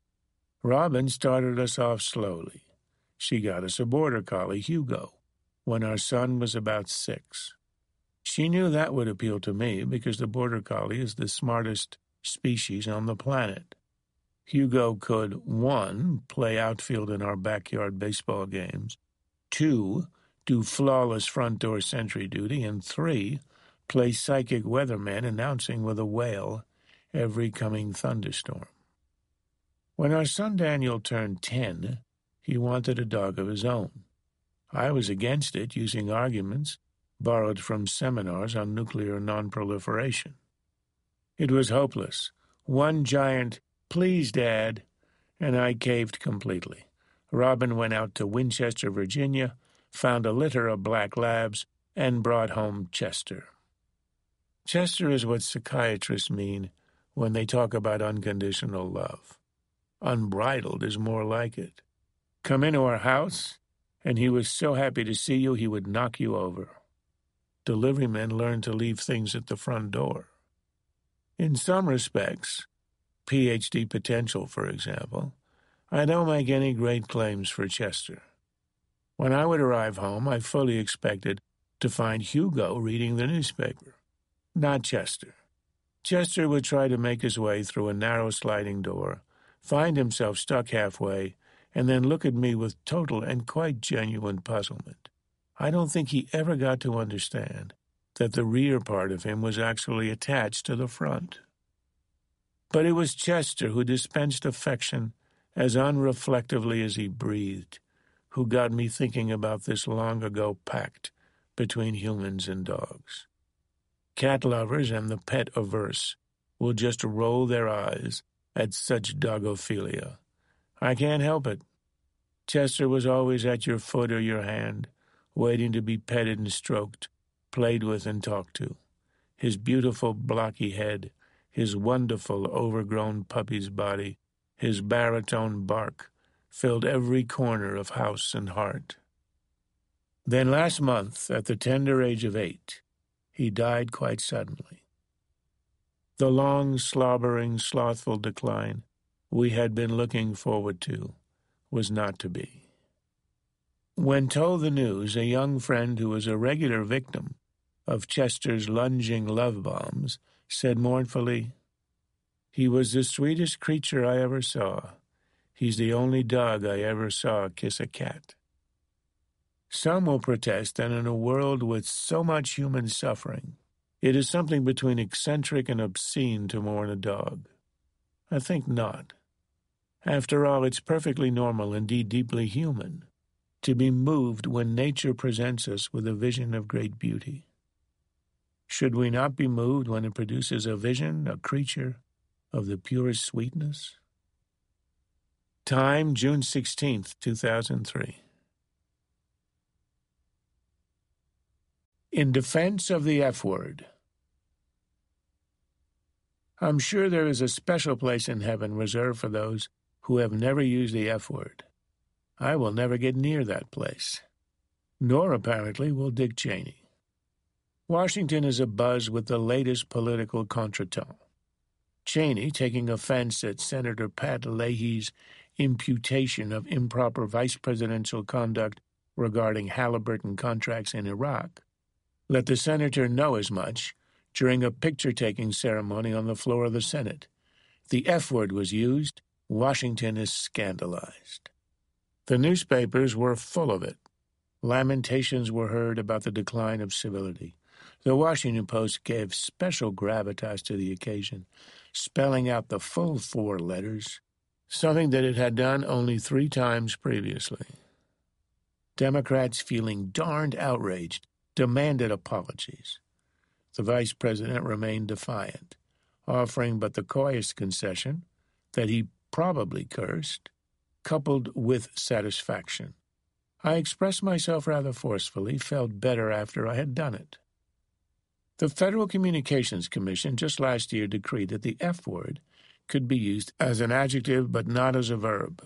Robin started us off slowly. She got us a border collie, Hugo, when our son was about 6. She knew that would appeal to me because the border collie is the smartest species on the planet. Hugo could, 1, play outfield in our backyard baseball games, 2, do flawless front door sentry duty, and 3, play psychic weatherman announcing with a wail every coming thunderstorm. When our son Daniel turned 10, he wanted a dog of his own. I was against it, using arguments borrowed from seminars on nuclear nonproliferation. It was hopeless. One giant, "Please, Dad," and I caved completely. Robin went out to Winchester, Virginia, found a litter of black labs, and brought home Chester. Chester is what psychiatrists mean when they talk about unconditional love. Unbridled is more like it. Come into our house, and he was so happy to see you he would knock you over. Deliverymen learn to leave things at the front door. In some respects, PhD potential, for example, I don't make any great claims for Chester. When I would arrive home, I fully expected to find Hugo reading the newspaper. Not Chester. Chester would try to make his way through a narrow sliding door, find himself stuck halfway, and then look at me with total and quite genuine puzzlement. I don't think he ever got to understand that the rear part of him was actually attached to the front. But it was Chester who dispensed affection as unreflectively as he breathed, who got me thinking about this long-ago pact between humans and dogs. Cat lovers and the pet-averse will just roll their eyes at such dogophilia. I can't help it. Chester was always at your foot or your hand, waiting to be petted and stroked, played with and talked to. His beautiful blocky head, his wonderful overgrown puppy's body, his baritone bark, filled every corner of house and heart. Then last month, at the tender age of 8, he died quite suddenly. The long, slobbering, slothful decline we had been looking forward to was not to be. When told the news, a young friend who was a regular victim of Chester's lunging love bombs said mournfully, "He was the sweetest creature I ever saw. He's the only dog I ever saw kiss a cat." Some will protest that in a world with so much human suffering, it is something between eccentric and obscene to mourn a dog. I think not. After all, it's perfectly normal, indeed deeply human, to be moved when nature presents us with a vision of great beauty. Should we not be moved when it produces a vision, a creature, of the purest sweetness? Time, June 16th, 2003. In defense of the F word. I'm sure there is a special place in heaven reserved for those who have never used the F word. I will never get near that place. Nor, apparently, will Dick Cheney. Washington is abuzz with the latest political contretemps. Cheney taking offense at Senator Pat Leahy's imputation of improper vice presidential conduct regarding Halliburton contracts in Iraq. Let the senator know as much during a picture-taking ceremony on the floor of the Senate. The F word was used. Washington is scandalized. The newspapers were full of it. Lamentations were heard about the decline of civility. The Washington Post gave special gravitas to the occasion, spelling out the full 4 letters, something that it had done only 3 times previously. Democrats, feeling darned outraged, demanded apologies. The vice president remained defiant, offering but the coyest concession that he probably cursed, coupled with satisfaction. I expressed myself rather forcefully, felt better after I had done it. The Federal Communications Commission just last year decreed that the F word could be used as an adjective but not as a verb.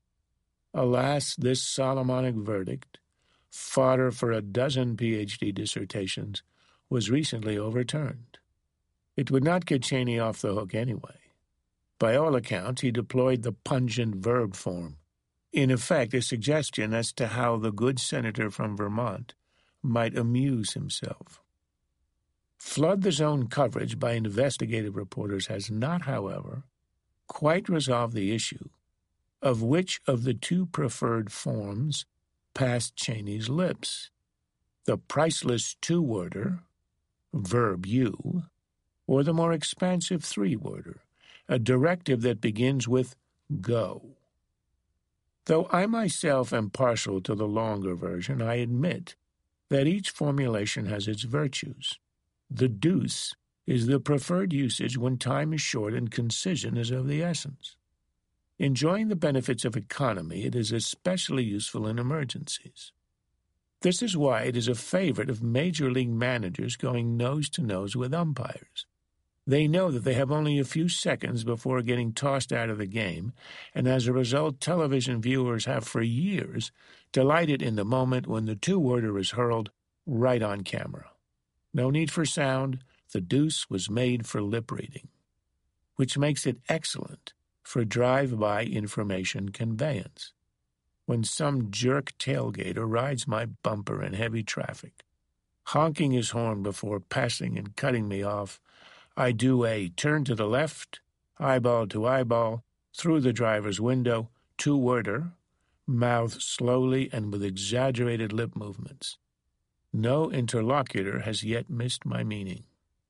Alas, this Solomonic verdict, fodder for a dozen Ph.D. dissertations, was recently overturned. It would not get Cheney off the hook anyway. By all accounts, he deployed the pungent verb form, in effect a suggestion as to how the good senator from Vermont might amuse himself. Flood the zone coverage by investigative reporters has not, however, quite resolved the issue of which of the two preferred forms passed Cheney's lips, the priceless two-worder, verb you, or the more expansive three-worder, a directive that begins with go. Though I myself am partial to the longer version, I admit that each formulation has its virtues. The deuce is the preferred usage when time is short and concision is of the essence. Enjoying the benefits of economy, it is especially useful in emergencies. This is why it is a favorite of major league managers going nose-to-nose with umpires. They know that they have only a few seconds before getting tossed out of the game, and as a result, television viewers have for years delighted in the moment when the two-worder is hurled right on camera. No need for sound, the deuce was made for lip reading, which makes it excellent for drive-by information conveyance. When some jerk tailgater rides my bumper in heavy traffic, honking his horn before passing and cutting me off, I do a turn to the left, eyeball to eyeball, through the driver's window, two-worder, mouth slowly and with exaggerated lip movements. No interlocutor has yet missed my meaning.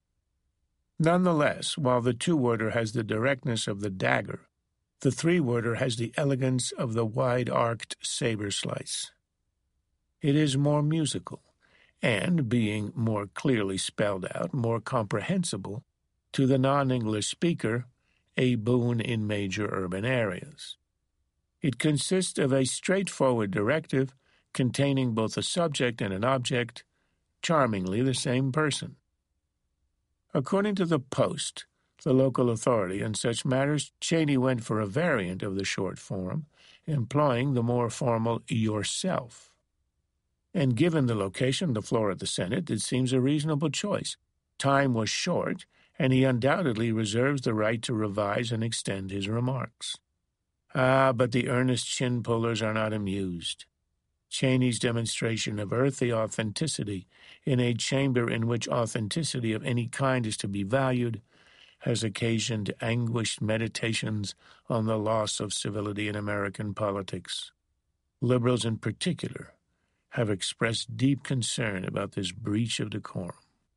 Nonetheless, while the two-worder has the directness of the dagger, the three-worder has the elegance of the wide-arced saber slice. It is more musical, and, being more clearly spelled out, more comprehensible to the non-English speaker, a boon in major urban areas. It consists of a straightforward directive containing both a subject and an object, charmingly the same person. According to the Post, the local authority in such matters, Cheney went for a variant of the short form, employing the more formal yourself. And given the location, the floor of the Senate, it seems a reasonable choice. Time was short, and he undoubtedly reserves the right to revise and extend his remarks. But the earnest chin-pullers are not amused. Cheney's demonstration of earthy authenticity in a chamber in which authenticity of any kind is to be valued has occasioned anguished meditations on the loss of civility in American politics. Liberals in particular have expressed deep concern about this breach of decorum.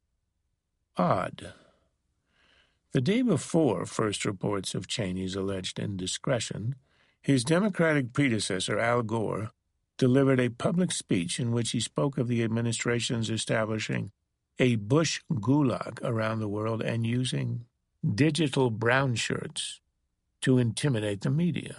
Odd. The day before first reports of Cheney's alleged indiscretion, his Democratic predecessor, Al Gore, delivered a public speech in which he spoke of the administration's establishing a Bush gulag around the world and using digital brown shirts to intimidate the media.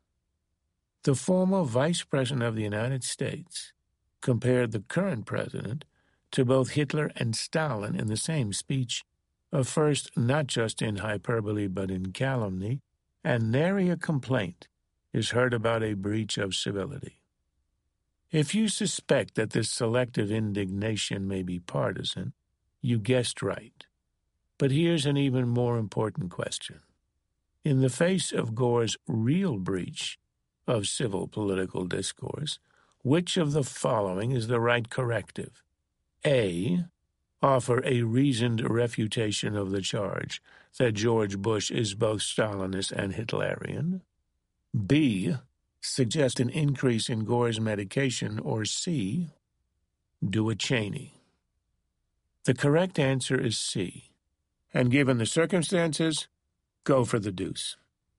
The former Vice President of the United States compared the current president to both Hitler and Stalin in the same speech, first not just in hyperbole but in calumny, and nary a complaint is heard about a breach of civility. If you suspect that this selective indignation may be partisan, you guessed right. But here's an even more important question. In the face of Gore's real breach of civil political discourse, which of the following is the right corrective? A. Offer a reasoned refutation of the charge that George Bush is both Stalinist and Hitlerian. B. Suggest an increase in Gore's medication. Or C. Do a Cheney. The correct answer is C. And given the circumstances, go for the deuce.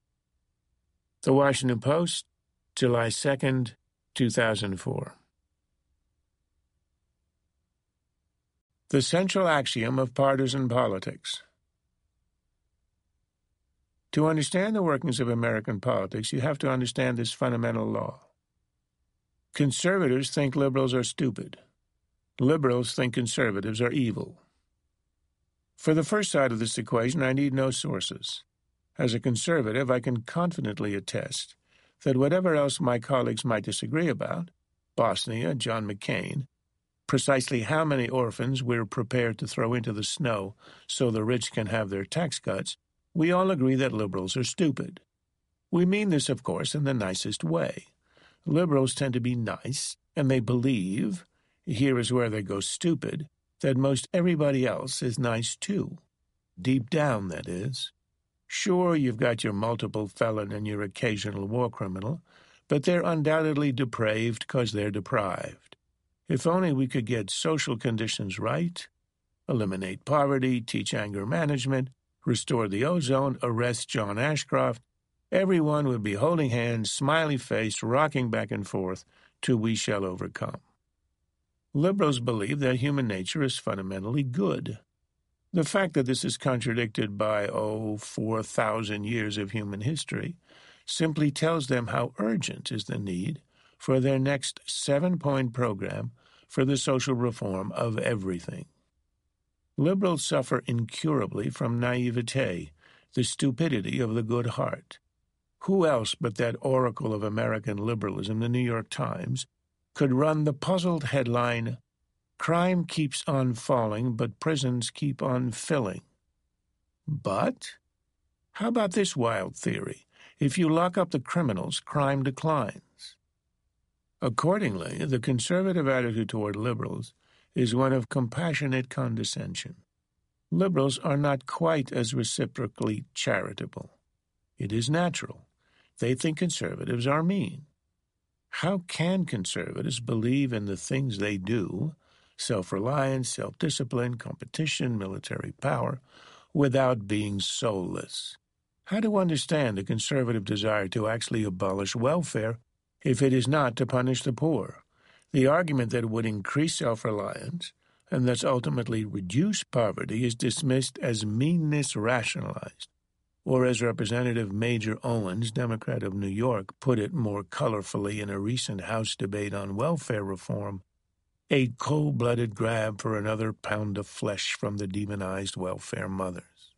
The Washington Post, July 2nd, 2004. The central axiom of partisan politics. To understand the workings of American politics, you have to understand this fundamental law. Conservatives think liberals are stupid. Liberals think conservatives are evil. For the first side of this equation, I need no sources. As a conservative, I can confidently attest that whatever else my colleagues might disagree about, Bosnia, John McCain, precisely how many orphans we're prepared to throw into the snow so the rich can have their tax cuts, we all agree that liberals are stupid. We mean this, of course, in the nicest way. Liberals tend to be nice, and they believe, here is where they go stupid, that most everybody else is nice too. Deep down, that is. Sure, you've got your multiple felon and your occasional war criminal, but they're undoubtedly depraved because they're deprived. If only we could get social conditions right, eliminate poverty, teach anger management, restore the ozone, arrest John Ashcroft, everyone would be holding hands, smiley-faced, rocking back and forth till we shall overcome. Liberals believe that human nature is fundamentally good. The fact that this is contradicted by, 4,000 years of human history simply tells them how urgent is the need for their next 7-point program for the social reform of everything. Liberals suffer incurably from naivete, the stupidity of the good heart. Who else but that oracle of American liberalism, the New York Times, could run the puzzled headline, "Crime keeps on falling, but prisons keep on filling"? But how about this wild theory? If you lock up the criminals, crime declines. Accordingly, the conservative attitude toward liberals is one of compassionate condescension. Liberals are not quite as reciprocally charitable. It is natural. They think conservatives are mean. How can conservatives believe in the things they do, self-reliance, self-discipline, competition, military power, without being soulless? How to understand the conservative desire to actually abolish welfare if it is not to punish the poor? The argument that it would increase self-reliance and thus ultimately reduce poverty is dismissed as meanness rationalized. Or as Representative Major Owens, Democrat of New York, put it more colorfully in a recent House debate on welfare reform, a cold-blooded grab for another pound of flesh from the demonized welfare mothers.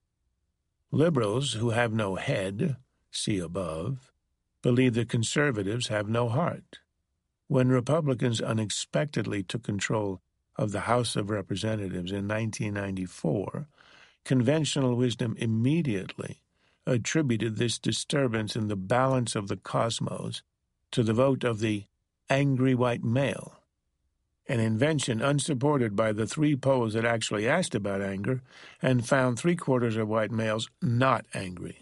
Liberals who have no head, see above, believe that conservatives have no heart. When Republicans unexpectedly took control of the House of Representatives in 1994, conventional wisdom immediately attributed this disturbance in the balance of the cosmos to the vote of the angry white male, an invention unsupported by the 3 polls that actually asked about anger and found 3/4 of white males not angry.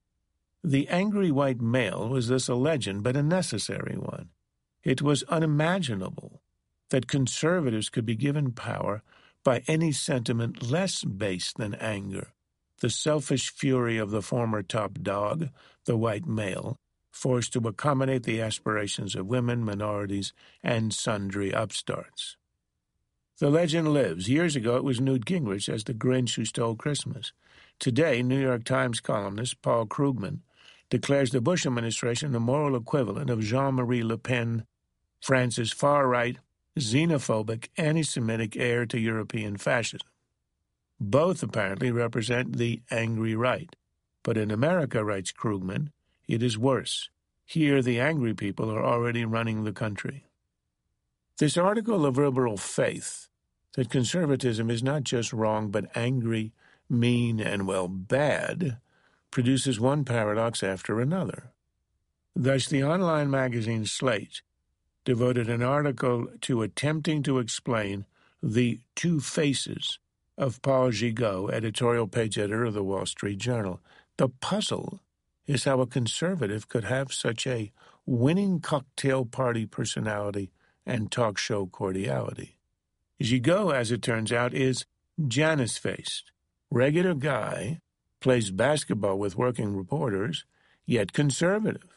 The angry white male was thus a legend, but a necessary one. It was unimaginable that conservatives could be given power by any sentiment less base than anger, the selfish fury of the former top dog, the white male, forced to accommodate the aspirations of women, minorities, and sundry upstarts. The legend lives. Years ago it was Newt Gingrich as the Grinch who stole Christmas. Today, New York Times columnist Paul Krugman declares the Bush administration the moral equivalent of Jean-Marie Le Pen, France's far-right, xenophobic, anti-Semitic heir to European fascism. Both apparently represent the angry right. But in America, writes Krugman, it is worse. Here the angry people are already running the country. This article of liberal faith, that conservatism is not just wrong but angry, mean, and, bad, produces one paradox after another. Thus, the online magazine Slate devoted an article to attempting to explain the 2 faces of Paul Gigot, editorial page editor of the Wall Street Journal. The puzzle is how a conservative could have such a winning cocktail party personality and talk show cordiality. Gigot, as it turns out, is Janus-faced, regular guy, plays basketball with working reporters, yet conservative.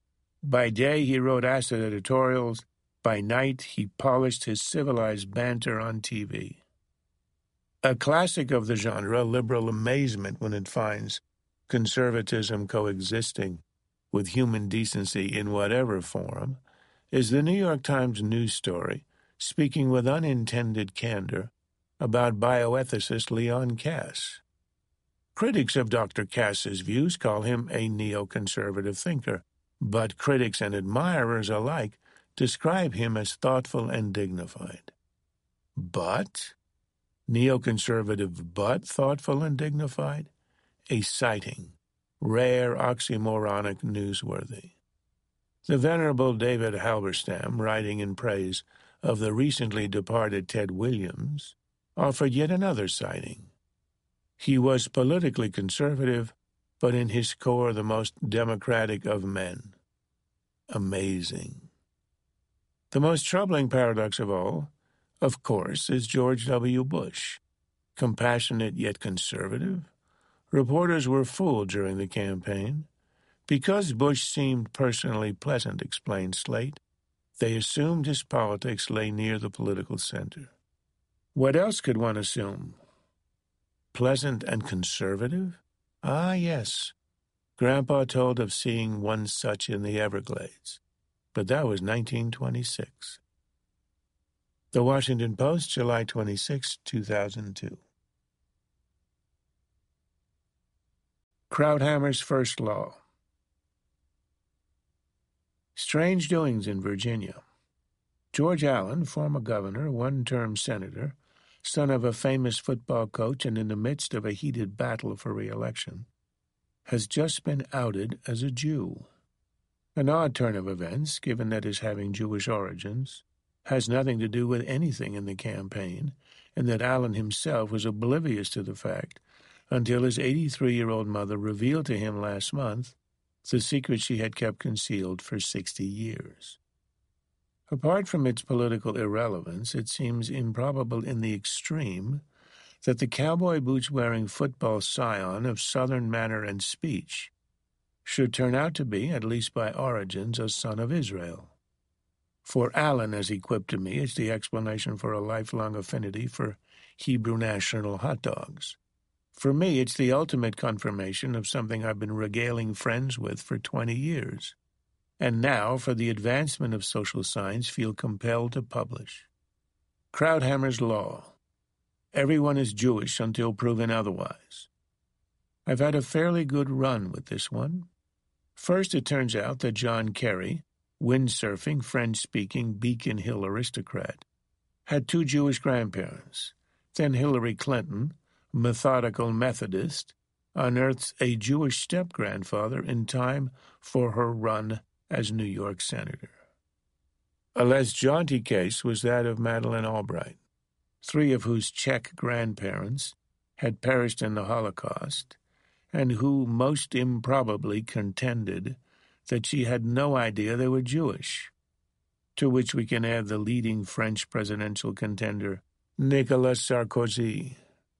By day, he wrote acid editorials. By night, he polished his civilized banter on TV. A classic of the genre, liberal amazement when it finds conservatism coexisting with human decency in whatever form, is the New York Times news story speaking with unintended candor about bioethicist Leon Kass. Critics of Dr. Kass's views call him a neoconservative thinker, but critics and admirers alike describe him as thoughtful and dignified. But? Neoconservative but thoughtful and dignified? A sighting, rare, oxymoronic, newsworthy. The Venerable David Halberstam, writing in praise of the recently departed Ted Williams, offered yet another sighting. He was politically conservative, but in his core the most democratic of men. Amazing. The most troubling paradox of all, of course, is George W. Bush. Compassionate yet conservative, reporters were fooled during the campaign. Because Bush seemed personally pleasant, explained Slate, they assumed his politics lay near the political center. What else could one assume? Pleasant and conservative? Ah, yes. Grandpa told of seeing one such in the Everglades. But that was 1926. The Washington Post, July 26, 2002. Krauthammer's First Law. Strange doings in Virginia. George Allen, former governor, one-term senator, son of a famous football coach and in the midst of a heated battle for re-election, has just been outed as a Jew. An odd turn of events, given that his having Jewish origins has nothing to do with anything in the campaign, and that Allen himself was oblivious to the fact until his 83-year-old mother revealed to him last month the secret she had kept concealed for 60 years. Apart from its political irrelevance, it seems improbable in the extreme that the cowboy boots-wearing football scion of Southern manner and speech should turn out to be, at least by origins, a son of Israel. For Allen, as he quipped to me, it's the explanation for a lifelong affinity for Hebrew national hot dogs. For me, it's the ultimate confirmation of something I've been regaling friends with for 20 years, and now, for the advancement of social science, feel compelled to publish. Krauthammer's Law. Everyone is Jewish until proven otherwise. I've had a fairly good run with this one. First, it turns out that John Kerry, windsurfing, French-speaking Beacon Hill aristocrat, had two Jewish grandparents. Then Hillary Clinton, methodical Methodist, unearths a Jewish step-grandfather in time for her run as New York Senator. A less jaunty case was that of Madeleine Albright, three of whose Czech grandparents had perished in the Holocaust, and who most improbably contended that she had no idea they were Jewish, to which we can add the leading French presidential contender, Nicolas Sarkozy,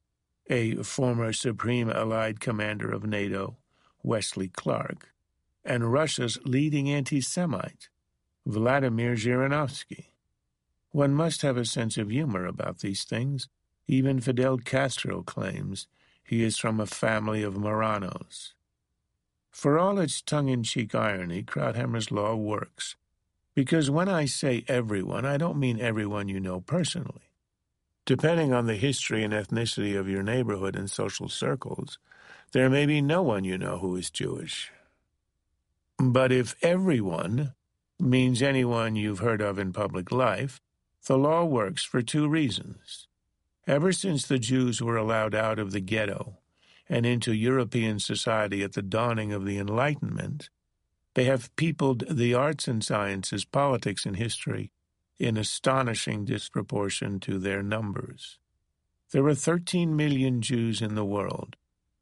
a former Supreme Allied Commander of NATO, Wesley Clark, and Russia's leading anti-Semite, Vladimir Zhirinovsky. One must have a sense of humor about these things. Even Fidel Castro claims he is from a family of Marranos. For all its tongue-in-cheek irony, Krauthammer's Law works, because when I say everyone, I don't mean everyone you know personally. Depending on the history and ethnicity of your neighborhood and social circles, there may be no one you know who is Jewish. But if everyone means anyone you've heard of in public life, the law works for two reasons. Ever since the Jews were allowed out of the ghetto and into European society at the dawning of the Enlightenment, they have peopled the arts and sciences, politics, and history in astonishing disproportion to their numbers. There are 13 million Jews in the world,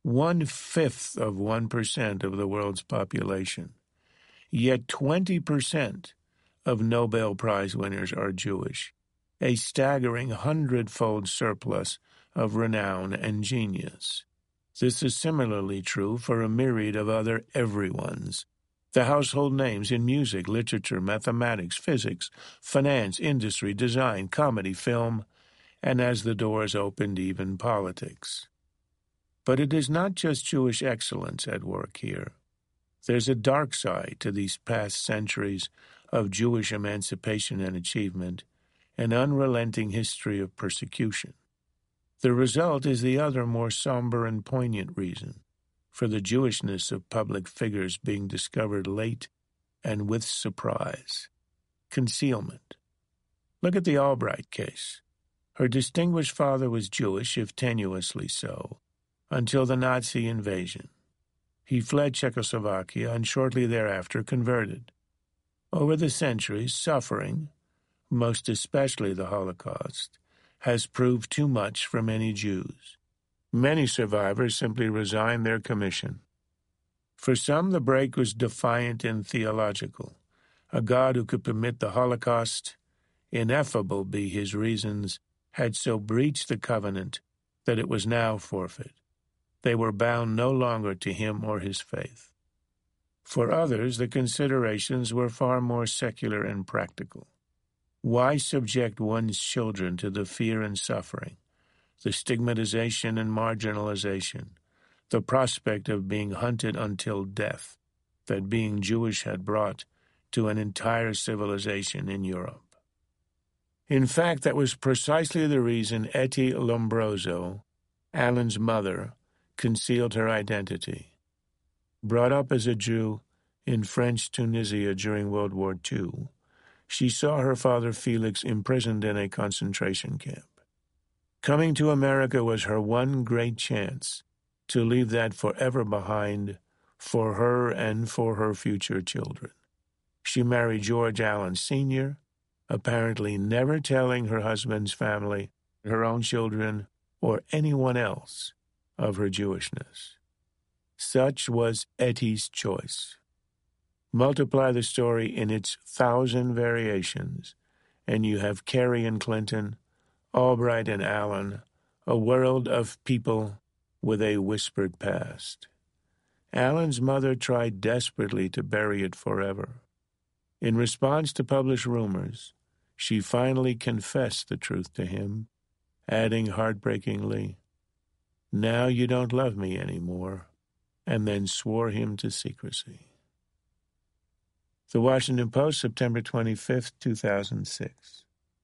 1/5 of 1% of the world's population. Yet 20% of Nobel Prize winners are Jewish, a staggering 100-fold surplus of renown and genius. This is similarly true for a myriad of other everyones, the household names in music, literature, mathematics, physics, finance, industry, design, comedy, film, and as the doors opened, even politics. But it is not just Jewish excellence at work here. There's a dark side to these past centuries of Jewish emancipation and achievement, an unrelenting history of persecution. The result is the other more somber and poignant reason for the Jewishness of public figures being discovered late and with surprise: concealment. Look at the Albright case. Her distinguished father was Jewish, if tenuously so, until the Nazi invasion. He fled Czechoslovakia and shortly thereafter converted. Over the centuries, suffering, most especially the Holocaust, has proved too much for many Jews. Many survivors simply resigned their commission. For some, the break was defiant and theological. A God who could permit the Holocaust, ineffable be his reasons, had so breached the covenant that it was now forfeit. They were bound no longer to him or his faith. For others, the considerations were far more secular and practical. Why subject one's children to the fear and suffering, the stigmatization and marginalization, the prospect of being hunted until death that being Jewish had brought to an entire civilization in Europe? In fact, that was precisely the reason Etty Lombroso, Alan's mother, concealed her identity. Brought up as a Jew in French Tunisia during World War II, she saw her father Felix imprisoned in a concentration camp. Coming to America was her one great chance to leave that forever behind for her and for her future children. She married George Allen Sr., apparently never telling her husband's family, her own children, or anyone else of her Jewishness. Such was Etty's choice. Multiply the story in its 1,000 variations, and you have Carey and Clinton, Albright and Allen, a world of people with a whispered past. Allen's mother tried desperately to bury it forever. In response to published rumors, she finally confessed the truth to him, adding heartbreakingly, "Now you don't love me anymore," and then swore him to secrecy. The Washington Post, September 25, 2006.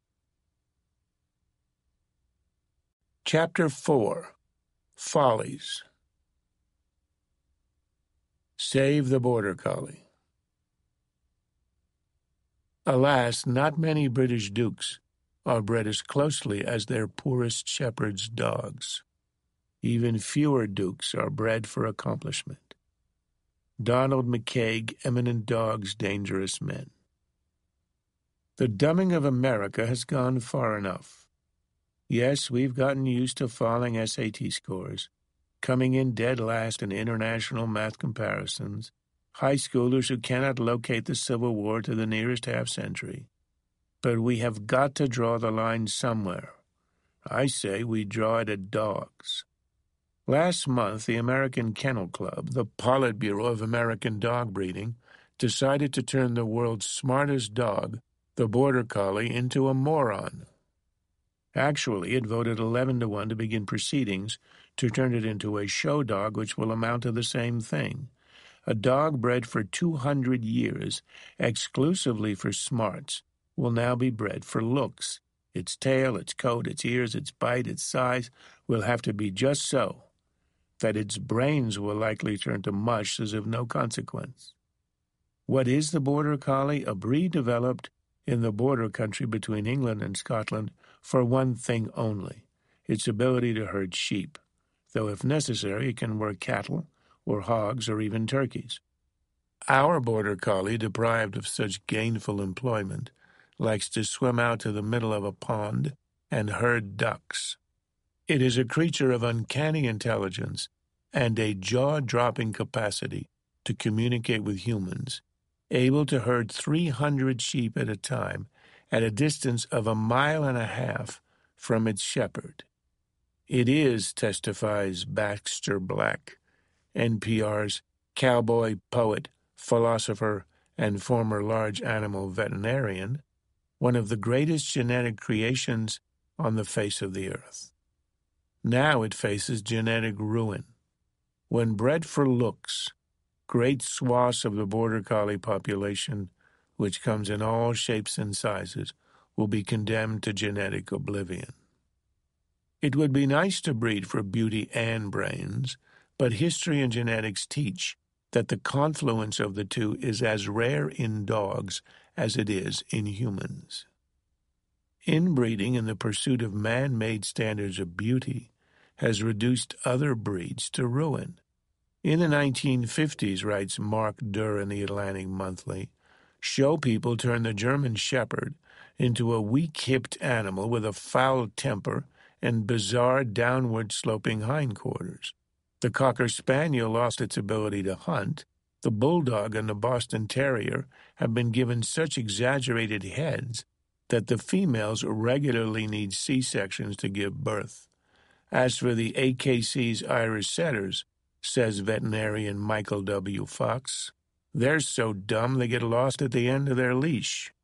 Chapter 4. Follies. Save the Border Collie. Alas, not many British dukes are bred as closely as their poorest shepherd's dogs. Even fewer dukes are bred for accomplishment. Donald McCaig, Eminent Dogs, Dangerous Men. The dumbing of America has gone far enough. Yes, we've gotten used to falling SAT scores, coming in dead last in international math comparisons, high schoolers who cannot locate the Civil War to the nearest half-century. But we have got to draw the line somewhere. I say we draw it at dogs. Last month, the American Kennel Club, the Politburo of American dog breeding, decided to turn the world's smartest dog, the Border Collie, into a moron. Actually, it voted 11-1 to begin proceedings to turn it into a show dog, which will amount to the same thing. A dog bred for 200 years, exclusively for smarts, will now be bred for looks. Its tail, its coat, its ears, its bite, its size will have to be just so, that its brains will likely turn to mush as of no consequence. What is the Border Collie? A breed developed in the border country between England and Scotland for one thing only, its ability to herd sheep, though if necessary it can work cattle or hogs or even turkeys. Our Border Collie, deprived of such gainful employment, likes to swim out to the middle of a pond and herd ducks. It is a creature of uncanny intelligence and a jaw-dropping capacity to communicate with humans, able to herd 300 sheep at a time at a distance of 1.5 miles from its shepherd. It is, testifies Baxter Black, NPR's cowboy, poet, philosopher, and former large animal veterinarian, one of the greatest genetic creations on the face of the earth. Now it faces genetic ruin. when bred for looks, great swaths of the Border Collie population, which comes in all shapes and sizes, will be condemned to genetic oblivion. It would be nice to breed for beauty and brains, but history and genetics teach that the confluence of the two is as rare in dogs as it is in humans. Inbreeding in the pursuit of man-made standards of beauty has reduced other breeds to ruin. In the 1950s, writes Mark Durr in the Atlantic Monthly, show people turned the German Shepherd into a weak-hipped animal with a foul temper and bizarre downward-sloping hindquarters. The Cocker Spaniel lost its ability to hunt. The Bulldog and the Boston Terrier have been given such exaggerated heads that the females regularly need C-sections to give birth. As for the AKC's Irish setters, says veterinarian Michael W. Fox, they're so dumb they get lost at the end of their leash.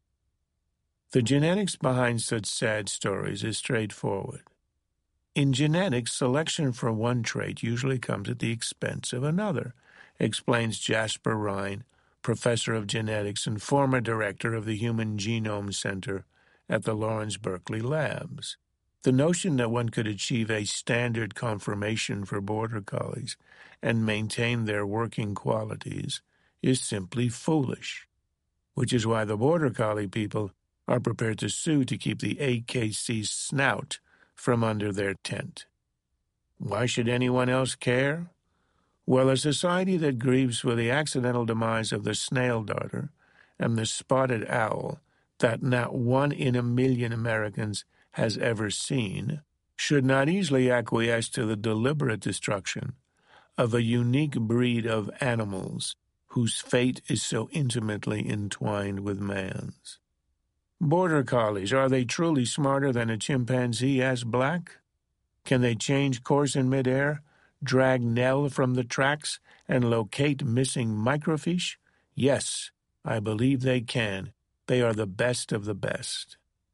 The genetics behind such sad stories is straightforward. In genetics, selection for one trait usually comes at the expense of another, explains Jasper Rhine, professor of genetics and former director of the Human Genome Center at the Lawrence Berkeley Labs. The notion that one could achieve a standard conformation for Border Collies and maintain their working qualities is simply foolish, which is why the Border Collie people are prepared to sue to keep the AKC's snout from under their tent. Why should anyone else care? Well, a society that grieves for the accidental demise of the snail darter and the spotted owl that not 1 in a million Americans has ever seen should not easily acquiesce to the deliberate destruction of a unique breed of animals whose fate is so intimately entwined with man's. Border Collies, are they truly smarter than a chimpanzee? Asked Black. Can they change course in midair, drag Nell from the tracks, and locate missing microfiche? Yes, I believe they can. They are the best of the best.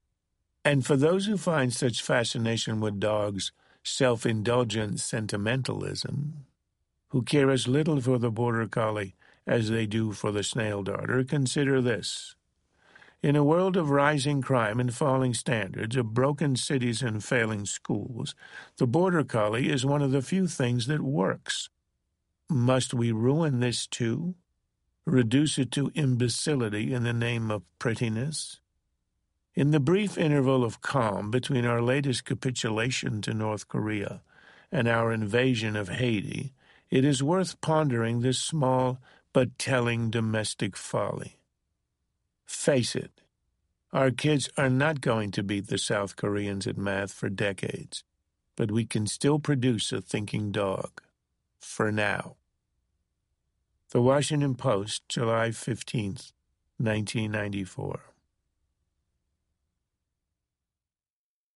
And for those who find such fascination with dogs self-indulgent sentimentalism, who care as little for the Border Collie as they do for the snail darter, consider this. In a world of rising crime and falling standards, of broken cities and failing schools, the Border Collie is one of the few things that works. Must we ruin this too? Reduce it to imbecility in the name of prettiness? In the brief interval of calm between our latest capitulation to North Korea and our invasion of Haiti, it is worth pondering this small but telling domestic folly. Face it, our kids are not going to beat the South Koreans at math for decades, but we can still produce a thinking dog. For now. The Washington Post, July 15th, 1994.